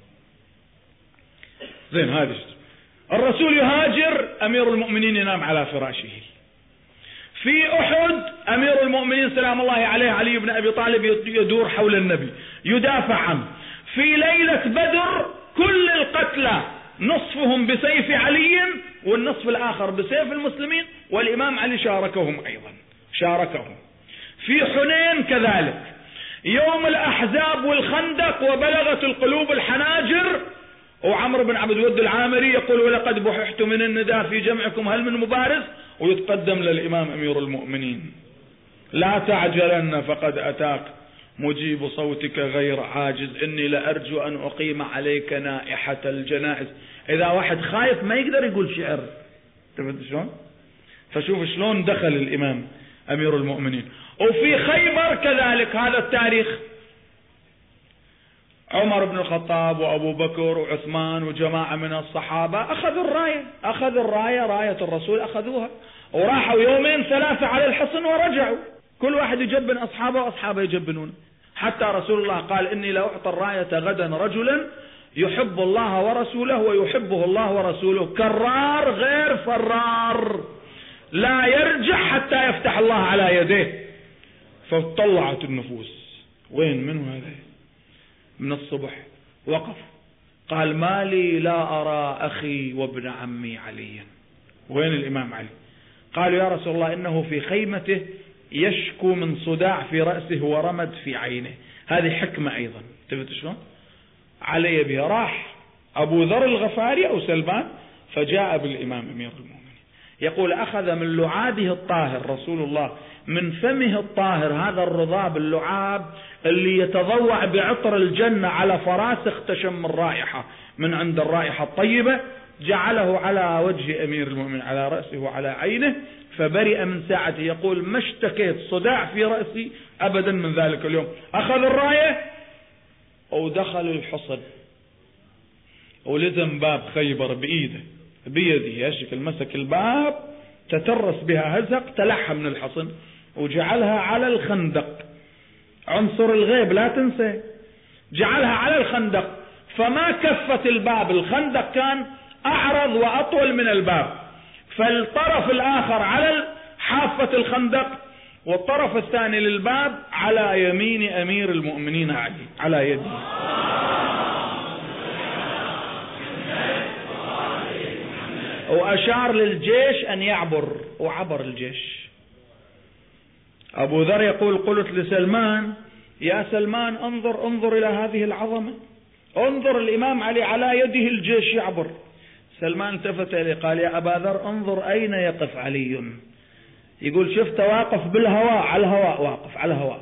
S1: زين هذا الرسول يهاجر، أمير المؤمنين ينام على فراشه. في أحد أمير المؤمنين سلام الله عليه علي بن أبي طالب يدور حول النبي يدافع عنه. في ليلة بدر كل القتلى نصفهم بسيف علي والنصف الآخر بسيف المسلمين، والإمام علي شاركهم أيضا، شاركهم. في حنين كذلك، يوم الأحزاب والخندق وبلغت القلوب الحناجر، وعمر بن عبد الود العامري يقول ولقد بححت من النداء في جمعكم هل من مبارز، ويتقدم للإمام أمير المؤمنين لا تعجلن فقد أتاك مجيب صوتك غير عاجز إني لأرجو أن أقيم عليك نائحة الجنائز. إذا واحد خايف ما يقدر يقول شعر، تفهم شلون؟ فشوف شلون دخل الإمام أمير المؤمنين. وفي خيبر كذلك هذا التاريخ، عمر بن الخطاب وأبو بكر وعثمان وجماعة من الصحابة أخذوا الراية، أخذوا الراية راية الرسول أخذوها، وراحوا يومين ثلاثة على الحصن ورجعوا، كل واحد يجبن أصحابه وأصحابه يجبنون، حتى رسول الله قال إني لأعطى الراية غدا رجلا يحب الله ورسوله ويحبه الله ورسوله كرار غير فرار لا يرجع حتى يفتح الله على يديه. فطلعت النفوس، وين منه هذا؟ من الصبح وقف قال ما لي لا أرى أخي وابن عمي عليا. وين الإمام علي؟ قالوا يا رسول الله إنه في خيمته يشكو من صداع في رأسه ورمد في عينه. هذه حكمة أيضا، تفت شلون؟ علي بها. راح أبو ذر الغفاري أو سلمان فجاء بالإمام أمير المؤمنين يقول أخذ من لعابه الطاهر رسول الله، من فمه الطاهر، هذا الرضاب اللعاب اللي يتضوع بعطر الجنة على فراسخ تشم الرائحة من عند الرائحة الطيبة، جعله على وجه أمير المؤمنين على رأسه وعلى عينه فبرئ من ساعته. يقول ما اشتكيت صداع في رأسي أبدا من ذلك اليوم. أخذ الراية ودخل الحصن ولزم باب خيبر بإيده بيده، يشكل مسك الباب تترس بها هزق تلحى من الحصن وجعلها على الخندق عنصر الغيب لا تنسى، جعلها على الخندق، فما كفت الباب، الخندق كان أعرض وأطول من الباب، فالطرف الآخر على حافة الخندق والطرف الثاني للباب على يمين أمير المؤمنين علي على يده. وأشار للجيش أن يعبر، وعبر الجيش. أبو ذر يقول قلت لسلمان يا سلمان انظر انظر إلى هذه العظمة، انظر الإمام علي على يده الجيش يعبر. سلمان التفت إليه قال يا أبا ذر انظر أين يقف علي. يقول شفت واقف بالهواء، على الهواء واقف على الهواء.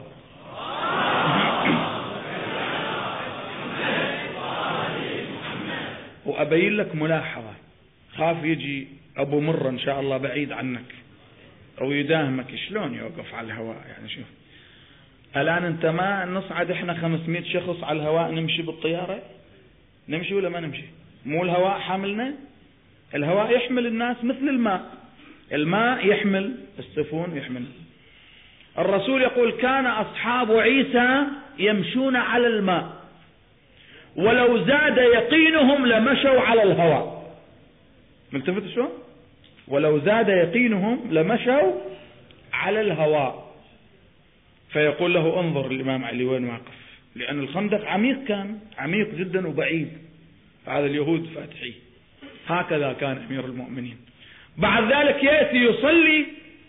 S1: وأبين لك ملاحظة، خاف يجي أبو مرة إن شاء الله بعيد عنك أو يداهمك، شلون يوقف على الهواء؟ يعني شوف الآن أنت ما نصعد إحنا خمسمائة شخص على الهواء نمشي بالطيارة، نمشي ولا ما نمشي؟ مو الهواء حاملنا؟ الهواء يحمل الناس مثل الماء، الماء يحمل السفن يحمل. الرسول يقول كان أصحاب عيسى يمشون على الماء ولو زاد يقينهم لمشوا على الهواء. ملتفت شو؟ ولو زاد يقينهم لمشوا على الهواء. فيقول له انظر الإمام علي وين واقف، لأن الخندق عميق، كان عميق جدا وبعيد، هذا اليهود فاتحيه. هكذا كان أمير المؤمنين. بعد ذلك يأتي يصلي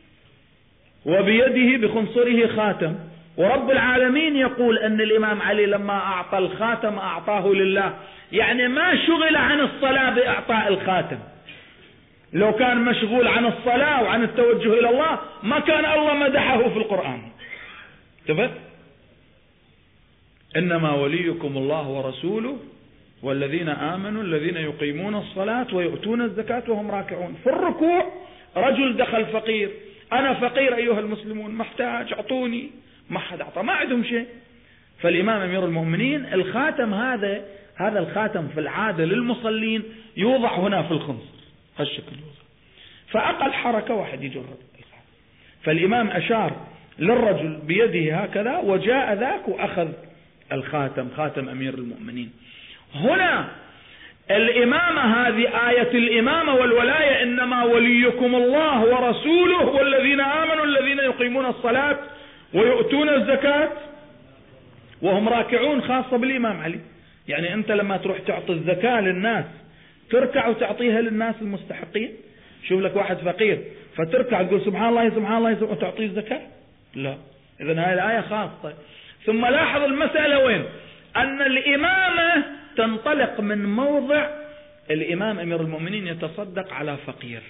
S1: وبيده بخنصره خاتم، ورب العالمين يقول أن الإمام علي لما أعطى الخاتم أعطاه لله، يعني ما شغل عن الصلاة بإعطاء الخاتم. لو كان مشغول عن الصلاة وعن التوجه إلى الله ما كان الله مدحه في القرآن. تفت؟ إنما وليكم الله ورسوله والذين آمنوا الذين يقيمون الصلاة ويؤتون الزكاة وهم راكعون. في الركوع رجل دخل فقير، أنا فقير أيها المسلمون محتاج أعطوني، ما حد أعطى، ما عندهم شيء. فالإمام أمير المؤمنين الخاتم هذا هذا الخاتم في العادة للمصلين يوضع هنا في الخنصر هالشكل يوضع، فأقل حركة واحد يجرب الخاتم. فالإمام أشار للرجل بيده هكذا وجاء ذاك وأخذ الخاتم، خاتم أمير المؤمنين. هنا الإمامة هذه آية الإمامة والولاية، إنما وليكم الله ورسوله والذين آمنوا الذين يقيمون الصلاة ويؤتون الزكاة وهم راكعون، خاصة بالإمام علي. يعني أنت لما تروح تعطي الزكاة للناس تركع وتعطيها للناس المستحقين؟ شوف لك واحد فقير فتركع تقول سبحان الله سبحان الله وتعطيه الزكاة؟ لا. إذن هذه الآية خاصة. ثم لاحظ المسألة وين؟ أن الإمامة تنطلق من موضع الإمام أمير المؤمنين يتصدق على فقير،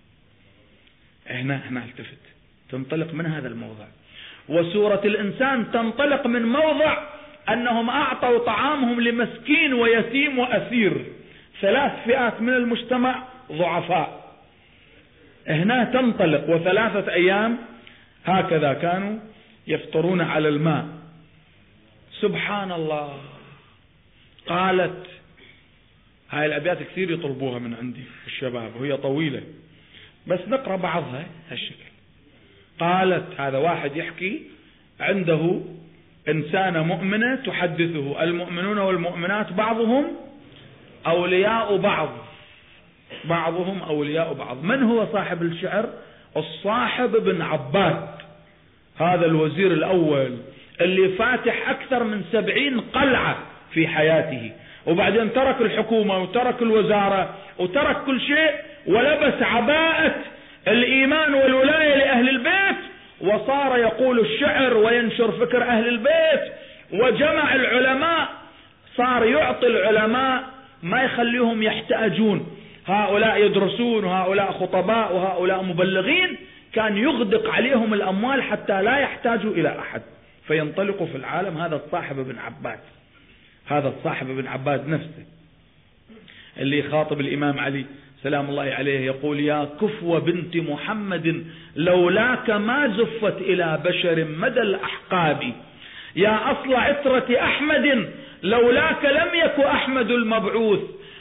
S1: هنا هنا التفت، تنطلق من هذا الموضع. وسورة الإنسان تنطلق من موضع أنهم أعطوا طعامهم لمسكين ويتيم وأسير، ثلاث فئات من المجتمع ضعفاء. هنا تنطلق وثلاثة أيام هكذا كانوا يفطرون على الماء. سبحان الله. قالت هاي الأبيات كثير يطلبوها من عندي الشباب وهي طويلة بس نقرأ بعضها هالشكل. قالت، هذا واحد يحكي عنده إنسانة مؤمنة تحدثه، المؤمنون والمؤمنات بعضهم أولياء بعض، بعضهم أولياء بعض. من هو صاحب الشعر؟ الصاحب بن عباد، هذا الوزير الأول اللي فاتح أكثر من سبعين قلعة في حياته، وبعدين ترك الحكومة وترك الوزارة وترك كل شيء ولبس عباءة الإيمان والولاية لأهل البيت، وصار يقول الشعر وينشر فكر أهل البيت، وجمع العلماء، صار يعطي العلماء ما يخليهم يحتاجون، هؤلاء يدرسون وهؤلاء خطباء وهؤلاء مبلغين، كان يغدق عليهم الأموال حتى لا يحتاجوا إلى أحد فينطلقوا في العالم. هذا الصاحب بن عباد، هذا الصاحب بن عباد نفسه اللي يخاطب الإمام علي سلام الله عليه يقول: يا كفوة بنت محمد لولاك ما زفت إلى بشر مدى الأحقاب، يا أصل عطرة أحمد لولاك لم يك أحمد المبعوث،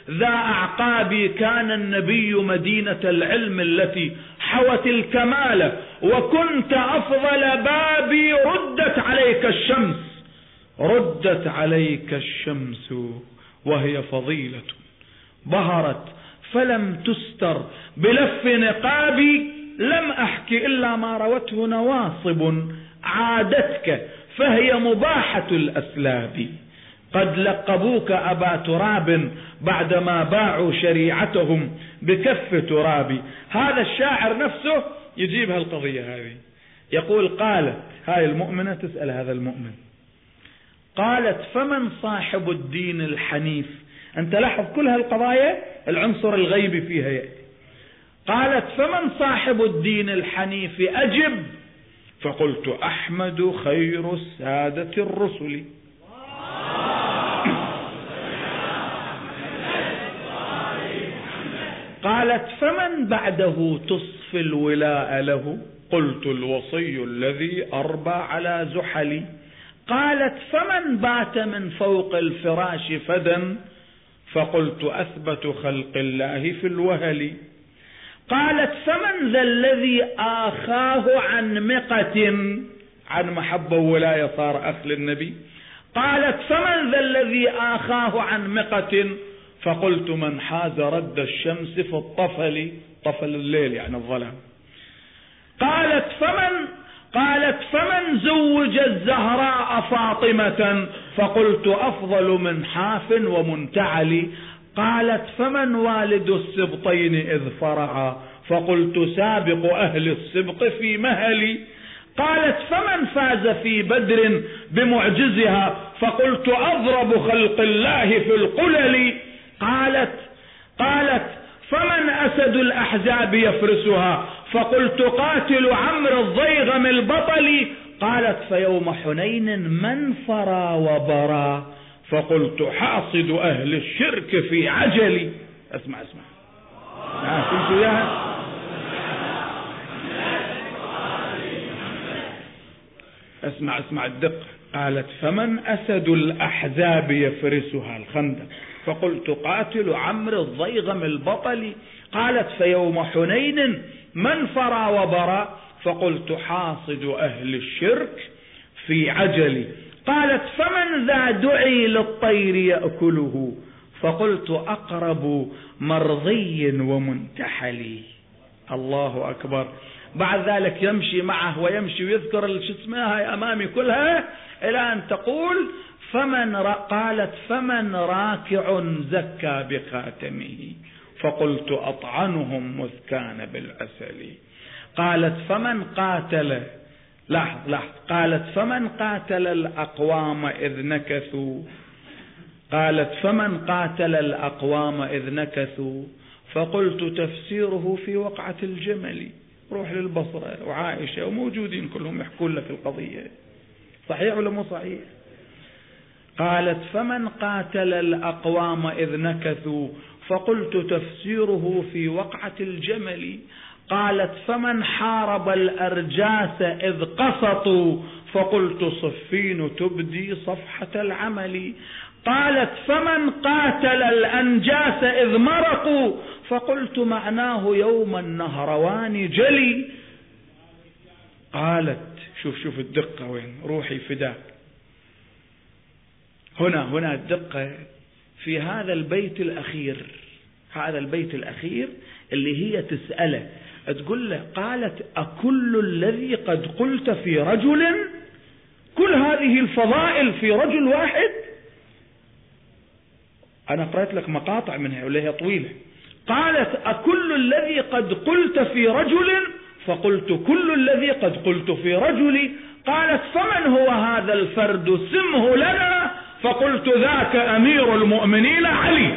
S1: ذا أعقاب كان النبي مدينة العلم التي حوت الكمال وكنت أفضل بابي ردت عليك الشمس ردت عليك الشمس وهي فضيلة بهرت فلم تستر بلف نقابي لم أحك إلا ما روته نواصب عادتك فهي مباحة الأسلاب قد لقبوك أبا تراب بعدما باعوا شريعتهم بكف تراب. هذا الشاعر نفسه يجيب هالقضية هذه، يقول قالت هاي المؤمنة تسأل هذا المؤمن، قالت فمن صاحب الدين الحنيف؟ أنت لاحظ كل هالقضايا العنصر الغيبي فيها يأتي. قالت فمن صاحب الدين الحنيف أجب، فقلت أحمد خير السادة الرسل. قالت فمن بعده تصفي الولاء له؟ قلت الوصي الذي أربى على زحلي. قالت فمن بات من فوق الفراش فدا؟ فقلت أثبت خلق الله في الوهل. قالت فمن ذا الذي آخاه عن مقة، عن محبة وولاية صار أخ للنبي. قالت فمن ذا الذي آخاه عن مقة؟ فقلت من حاز رد الشمس في الطفل، طفل الليل يعني الظلام. قالت فمن قالت فمن زوج الزهراء فاطمة؟ فقلت أفضل من حاف ومنتعل. قالت فمن والد السبطين إذ فرعا؟ فقلت سابق أهل السبق في مهلي. قالت فمن فاز في بدر بمعجزها؟ فقلت أضرب خلق الله في القلل. قالت قالت فمن أسد الأحزاب يفرسها؟ فقلت قاتل عمرو الضيغم البطل. قالت فيوم حنين من فرى وبرى؟ فقلت حاصد أهل الشرك في عجلي. اسمع اسمع كنت ياها اسمع اسمع الدقة. قالت فمن أسد الأحزاب يفرسها؟ الخندق. فقلت قاتل عمرو الضيغم البطل. قالت فيوم حنين من فرى وبرى؟ فقلت حاصد أهل الشرك في عجلي. قالت فمن ذا دعي للطير يأكله؟ فقلت أقرب مرضي ومنتحلي. الله أكبر. بعد ذلك يمشي معه ويمشي ويذكر شو اسمها أمامي كلها إلى أن تقول فمن قالت فمن راكع زكى بخاتمه؟ فقلت أطعنهم مذ كان بالعسل. قالت فمن قاتل لاحظ لاحظ قالت فمن قاتل الأقوام إذ نكثوا؟ قالت فمن قاتل الأقوام إذ نكثوا؟ فقلت تفسيره في وقعة الجمل. روح للبصرة وعائشة وموجودين كلهم يحكون لك القضية، صحيح ولا مو صحيح؟ قالت فمن قاتل الأقوام إذ نكثوا؟ فقلت تفسيره في وقعة الجمل. قالت فمن حارب الأرجاس إذ قسطوا؟ فقلت صفين تبدي صفحة العمل. قالت فمن قاتل الأنجاس إذ مرقوا؟ فقلت معناه يوم النهروان جلي. قالت شوف شوف الدقة وين، روحي فداك. هنا هنا الدقة في هذا البيت الأخير، هذا البيت الأخير اللي هي تسأله تقول له قالت أكل الذي قد قلت في رجل؟ كل هذه الفضائل في رجل واحد؟ أنا قرأت لك مقاطع منها ولا هي طويلة. قالت أكل الذي قد قلت في رجل؟ فقلت كل الذي قد قلت في رجل. قالت فمن هو هذا الفرد سمه لنا؟ فقلت ذاك أمير المؤمنين علي.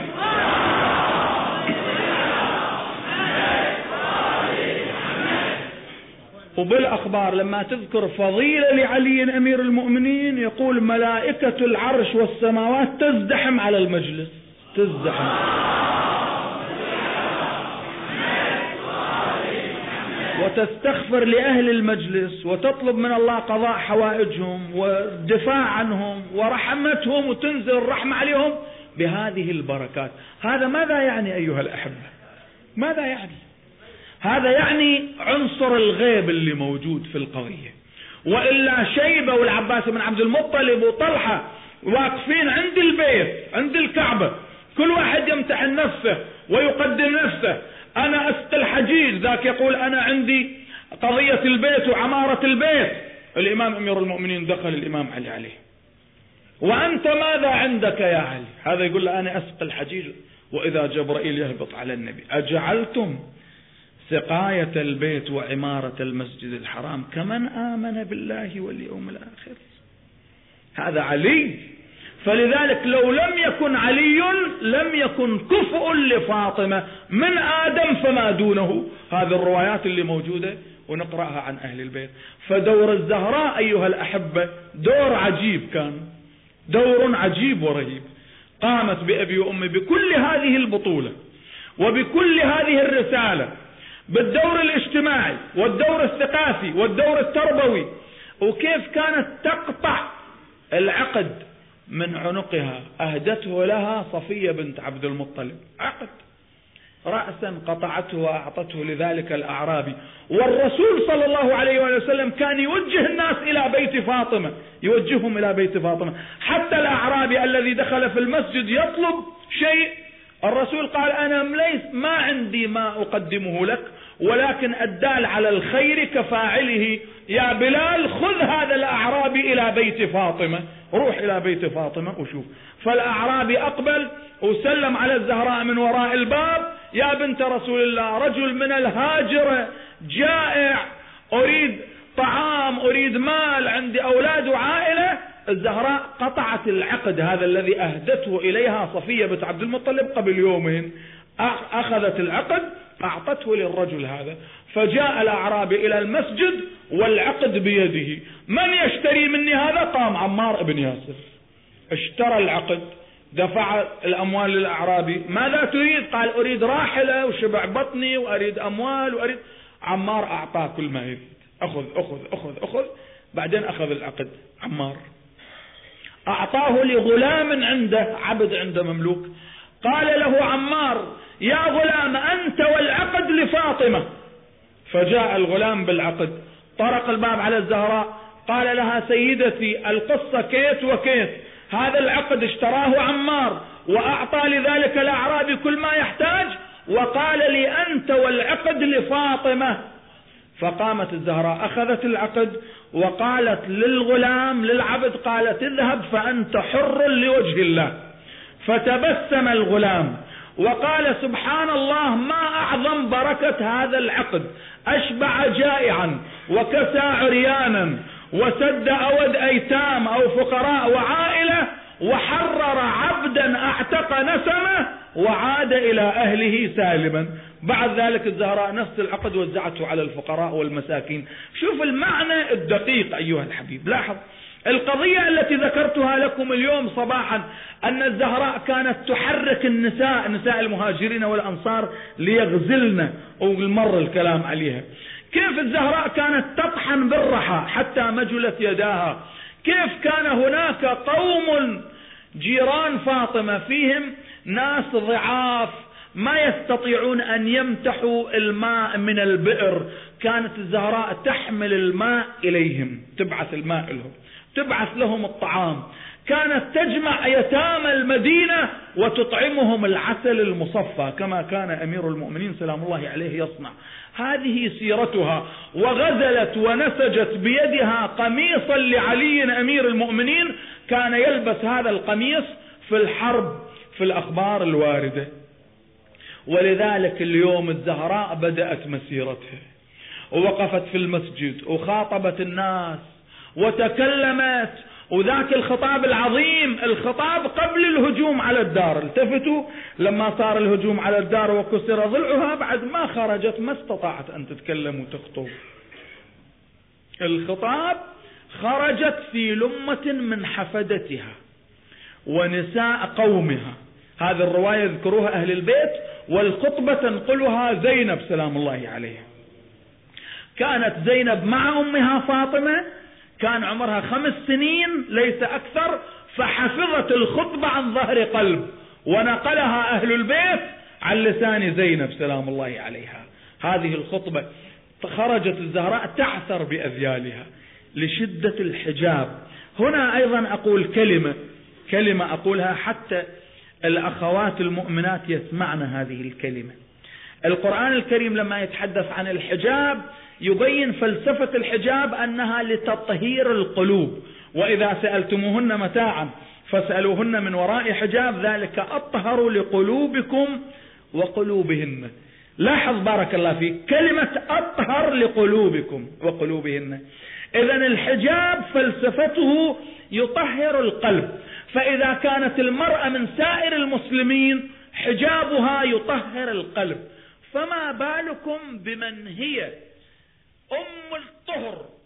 S1: وبالأخبار لما تذكر فضيلة لعلي أمير المؤمنين يقول ملائكة العرش والسماوات تزدحم على المجلس، تزدحم. وتستغفر لأهل المجلس وتطلب من الله قضاء حوائجهم والدفاع عنهم ورحمتهم وتنزل الرحمة عليهم. بهذه البركات. هذا ماذا يعني أيها الأحبة؟ ماذا يعني؟ هذا يعني عنصر الغيب اللي موجود في القضية. وإلا شيبة والعباس بن عبد المطلب وطلحة واقفين عند البيت عند الكعبة، كل واحد يمتحن نفسه ويقدم نفسه. أنا أسقي الحجيج، ذاك يقول أنا عندي قضية البيت وعمارة البيت. الإمام أمير المؤمنين دخل الإمام علي عليه، وأنت ماذا عندك يا علي؟ هذا يقول له أنا أسقي الحجيج وإذا جبرائيل يهبط على النبي. أجعلتم سقاية البيت وعمارة المسجد الحرام كمن آمن بالله واليوم الآخر؟ هذا علي. فلذلك لو لم يكن علي لم يكن كفء لفاطمة من آدم فما دونه. هذه الروايات اللي موجودة ونقرأها عن أهل البيت. فدور الزهراء أيها الأحبة دور عجيب، كان دور عجيب ورهيب. قامت بأبي وأمي بكل هذه البطولة وبكل هذه الرسالة، بالدور الاجتماعي والدور الثقافي والدور التربوي. وكيف كانت تقطع العقد من عنقها، أهدته لها صفية بنت عبد المطلب، عقد رأسا قطعته وأعطته لذلك الأعرابي. والرسول صلى الله عليه وسلم كان يوجه الناس إلى بيت فاطمة، يوجههم إلى بيت فاطمة. حتى الأعرابي الذي دخل في المسجد يطلب شيء، الرسول قال أنا ليس ما عندي ما أقدمه لك، ولكن الدال على الخير كفاعله. يا بلال خذ هذا الأعرابي إلى بيت فاطمة، روح إلى بيت فاطمة وشوف. فالأعرابي أقبل وسلم على الزهراء من وراء الباب. يا بنت رسول الله، رجل من الهاجرة جائع، أريد طعام، أريد مال، عندي أولاد وعائلة. الزهراء قطعت العقد هذا الذي أهدته إليها صفية بنت عبد المطلب قبل يومين، أخذت العقد أعطته للرجل هذا. فجاء الأعرابي إلى المسجد والعقد بيده. من يشتري مني هذا؟ قام عمار بن ياسر اشترى العقد، دفع الأموال للأعرابي. ماذا تريد؟ قال أريد راحلة وشبع بطني وأريد أموال وأريد. عمار أعطاه كل ما يريد، أخذ أخذ أخذ أخذ. بعدين أخذ العقد عمار، أعطاه لغلام عنده، عبد عنده مملوك. قال له عمار يا غلام أنت والعقد لفاطمة. فجاء الغلام بالعقد، طرق الباب على الزهراء، قال لها سيدتي القصة كيت وكيت، هذا العقد اشتراه عمار وأعطى لذلك الأعرابي كل ما يحتاج، وقال لي أنت والعقد لفاطمة. فقامت الزهراء أخذت العقد وقالت للغلام للعبد، قالت اذهب فأنت حر لوجه الله. فتبسم الغلام وقال سبحان الله ما أعظم بركة هذا العقد، أشبع جائعا وكسى عريانا وسد أود أيتام أو فقراء وعائلة، وحرر عبدا أعتق نسمه وعاد إلى أهله سالما. بعد ذلك الزهراء نفس العقد وزعته على الفقراء والمساكين. شوف المعنى الدقيق أيها الحبيب. لاحظ القضية التي ذكرتها لكم اليوم صباحا، أن الزهراء كانت تحرك النساء، نساء المهاجرين والأنصار ليغزلن، ومر الكلام عليها. كيف الزهراء كانت تطحن بالرحى حتى مجلت يداها. كيف كان هناك قوم جيران فاطمة فيهم ناس ضعاف ما يستطيعون أن يمتحوا الماء من البئر، كانت الزهراء تحمل الماء إليهم، تبعث الماء لهم، تبعث لهم الطعام. كانت تجمع يتامى المدينة وتطعمهم العسل المصفى كما كان أمير المؤمنين سلام الله عليه يصنع. هذه سيرتها. وغزلت ونسجت بيدها قميصا لعلي أمير المؤمنين، كان يلبس هذا القميص في الحرب في الأخبار الواردة. ولذلك اليوم الزهراء بدأت مسيرتها، ووقفت في المسجد وخاطبت الناس وتكلمت، وذاك الخطاب العظيم، الخطاب قبل الهجوم على الدار. التفتوا لما صار الهجوم على الدار وكسر ضلعها، بعد ما خرجت ما استطاعت أن تتكلم وتخطب. الخطاب خرجت في لمة من حفدتها ونساء قومها. هذه الرواية يذكروها أهل البيت، والخطبة تنقلها زينب سلام الله عليها. كانت زينب مع أمها فاطمة، كان عمرها خمس سنين ليس أكثر، فحفظت الخطبة عن ظهر قلب، ونقلها أهل البيت عن لسان زينب سلام الله عليها. هذه الخطبة خرجت الزهراء تعثر بأذيالها لشدة الحجاب. هنا أيضا أقول كلمة كلمة أقولها حتى الأخوات المؤمنات يسمعن هذه الكلمة. القرآن الكريم لما يتحدث عن الحجاب يبين فلسفة الحجاب أنها لتطهير القلوب، وإذا سألتموهن متاعا فاسألوهن من وراء حجاب ذلك أطهر لقلوبكم وقلوبهن. لاحظ بارك الله فيك كلمة أطهر لقلوبكم وقلوبهن. إذن الحجاب فلسفته يطهر القلب، فإذا كانت المرأة من سائر المسلمين حجابها يطهر القلب، فما بالكم بمن هي أم الطهر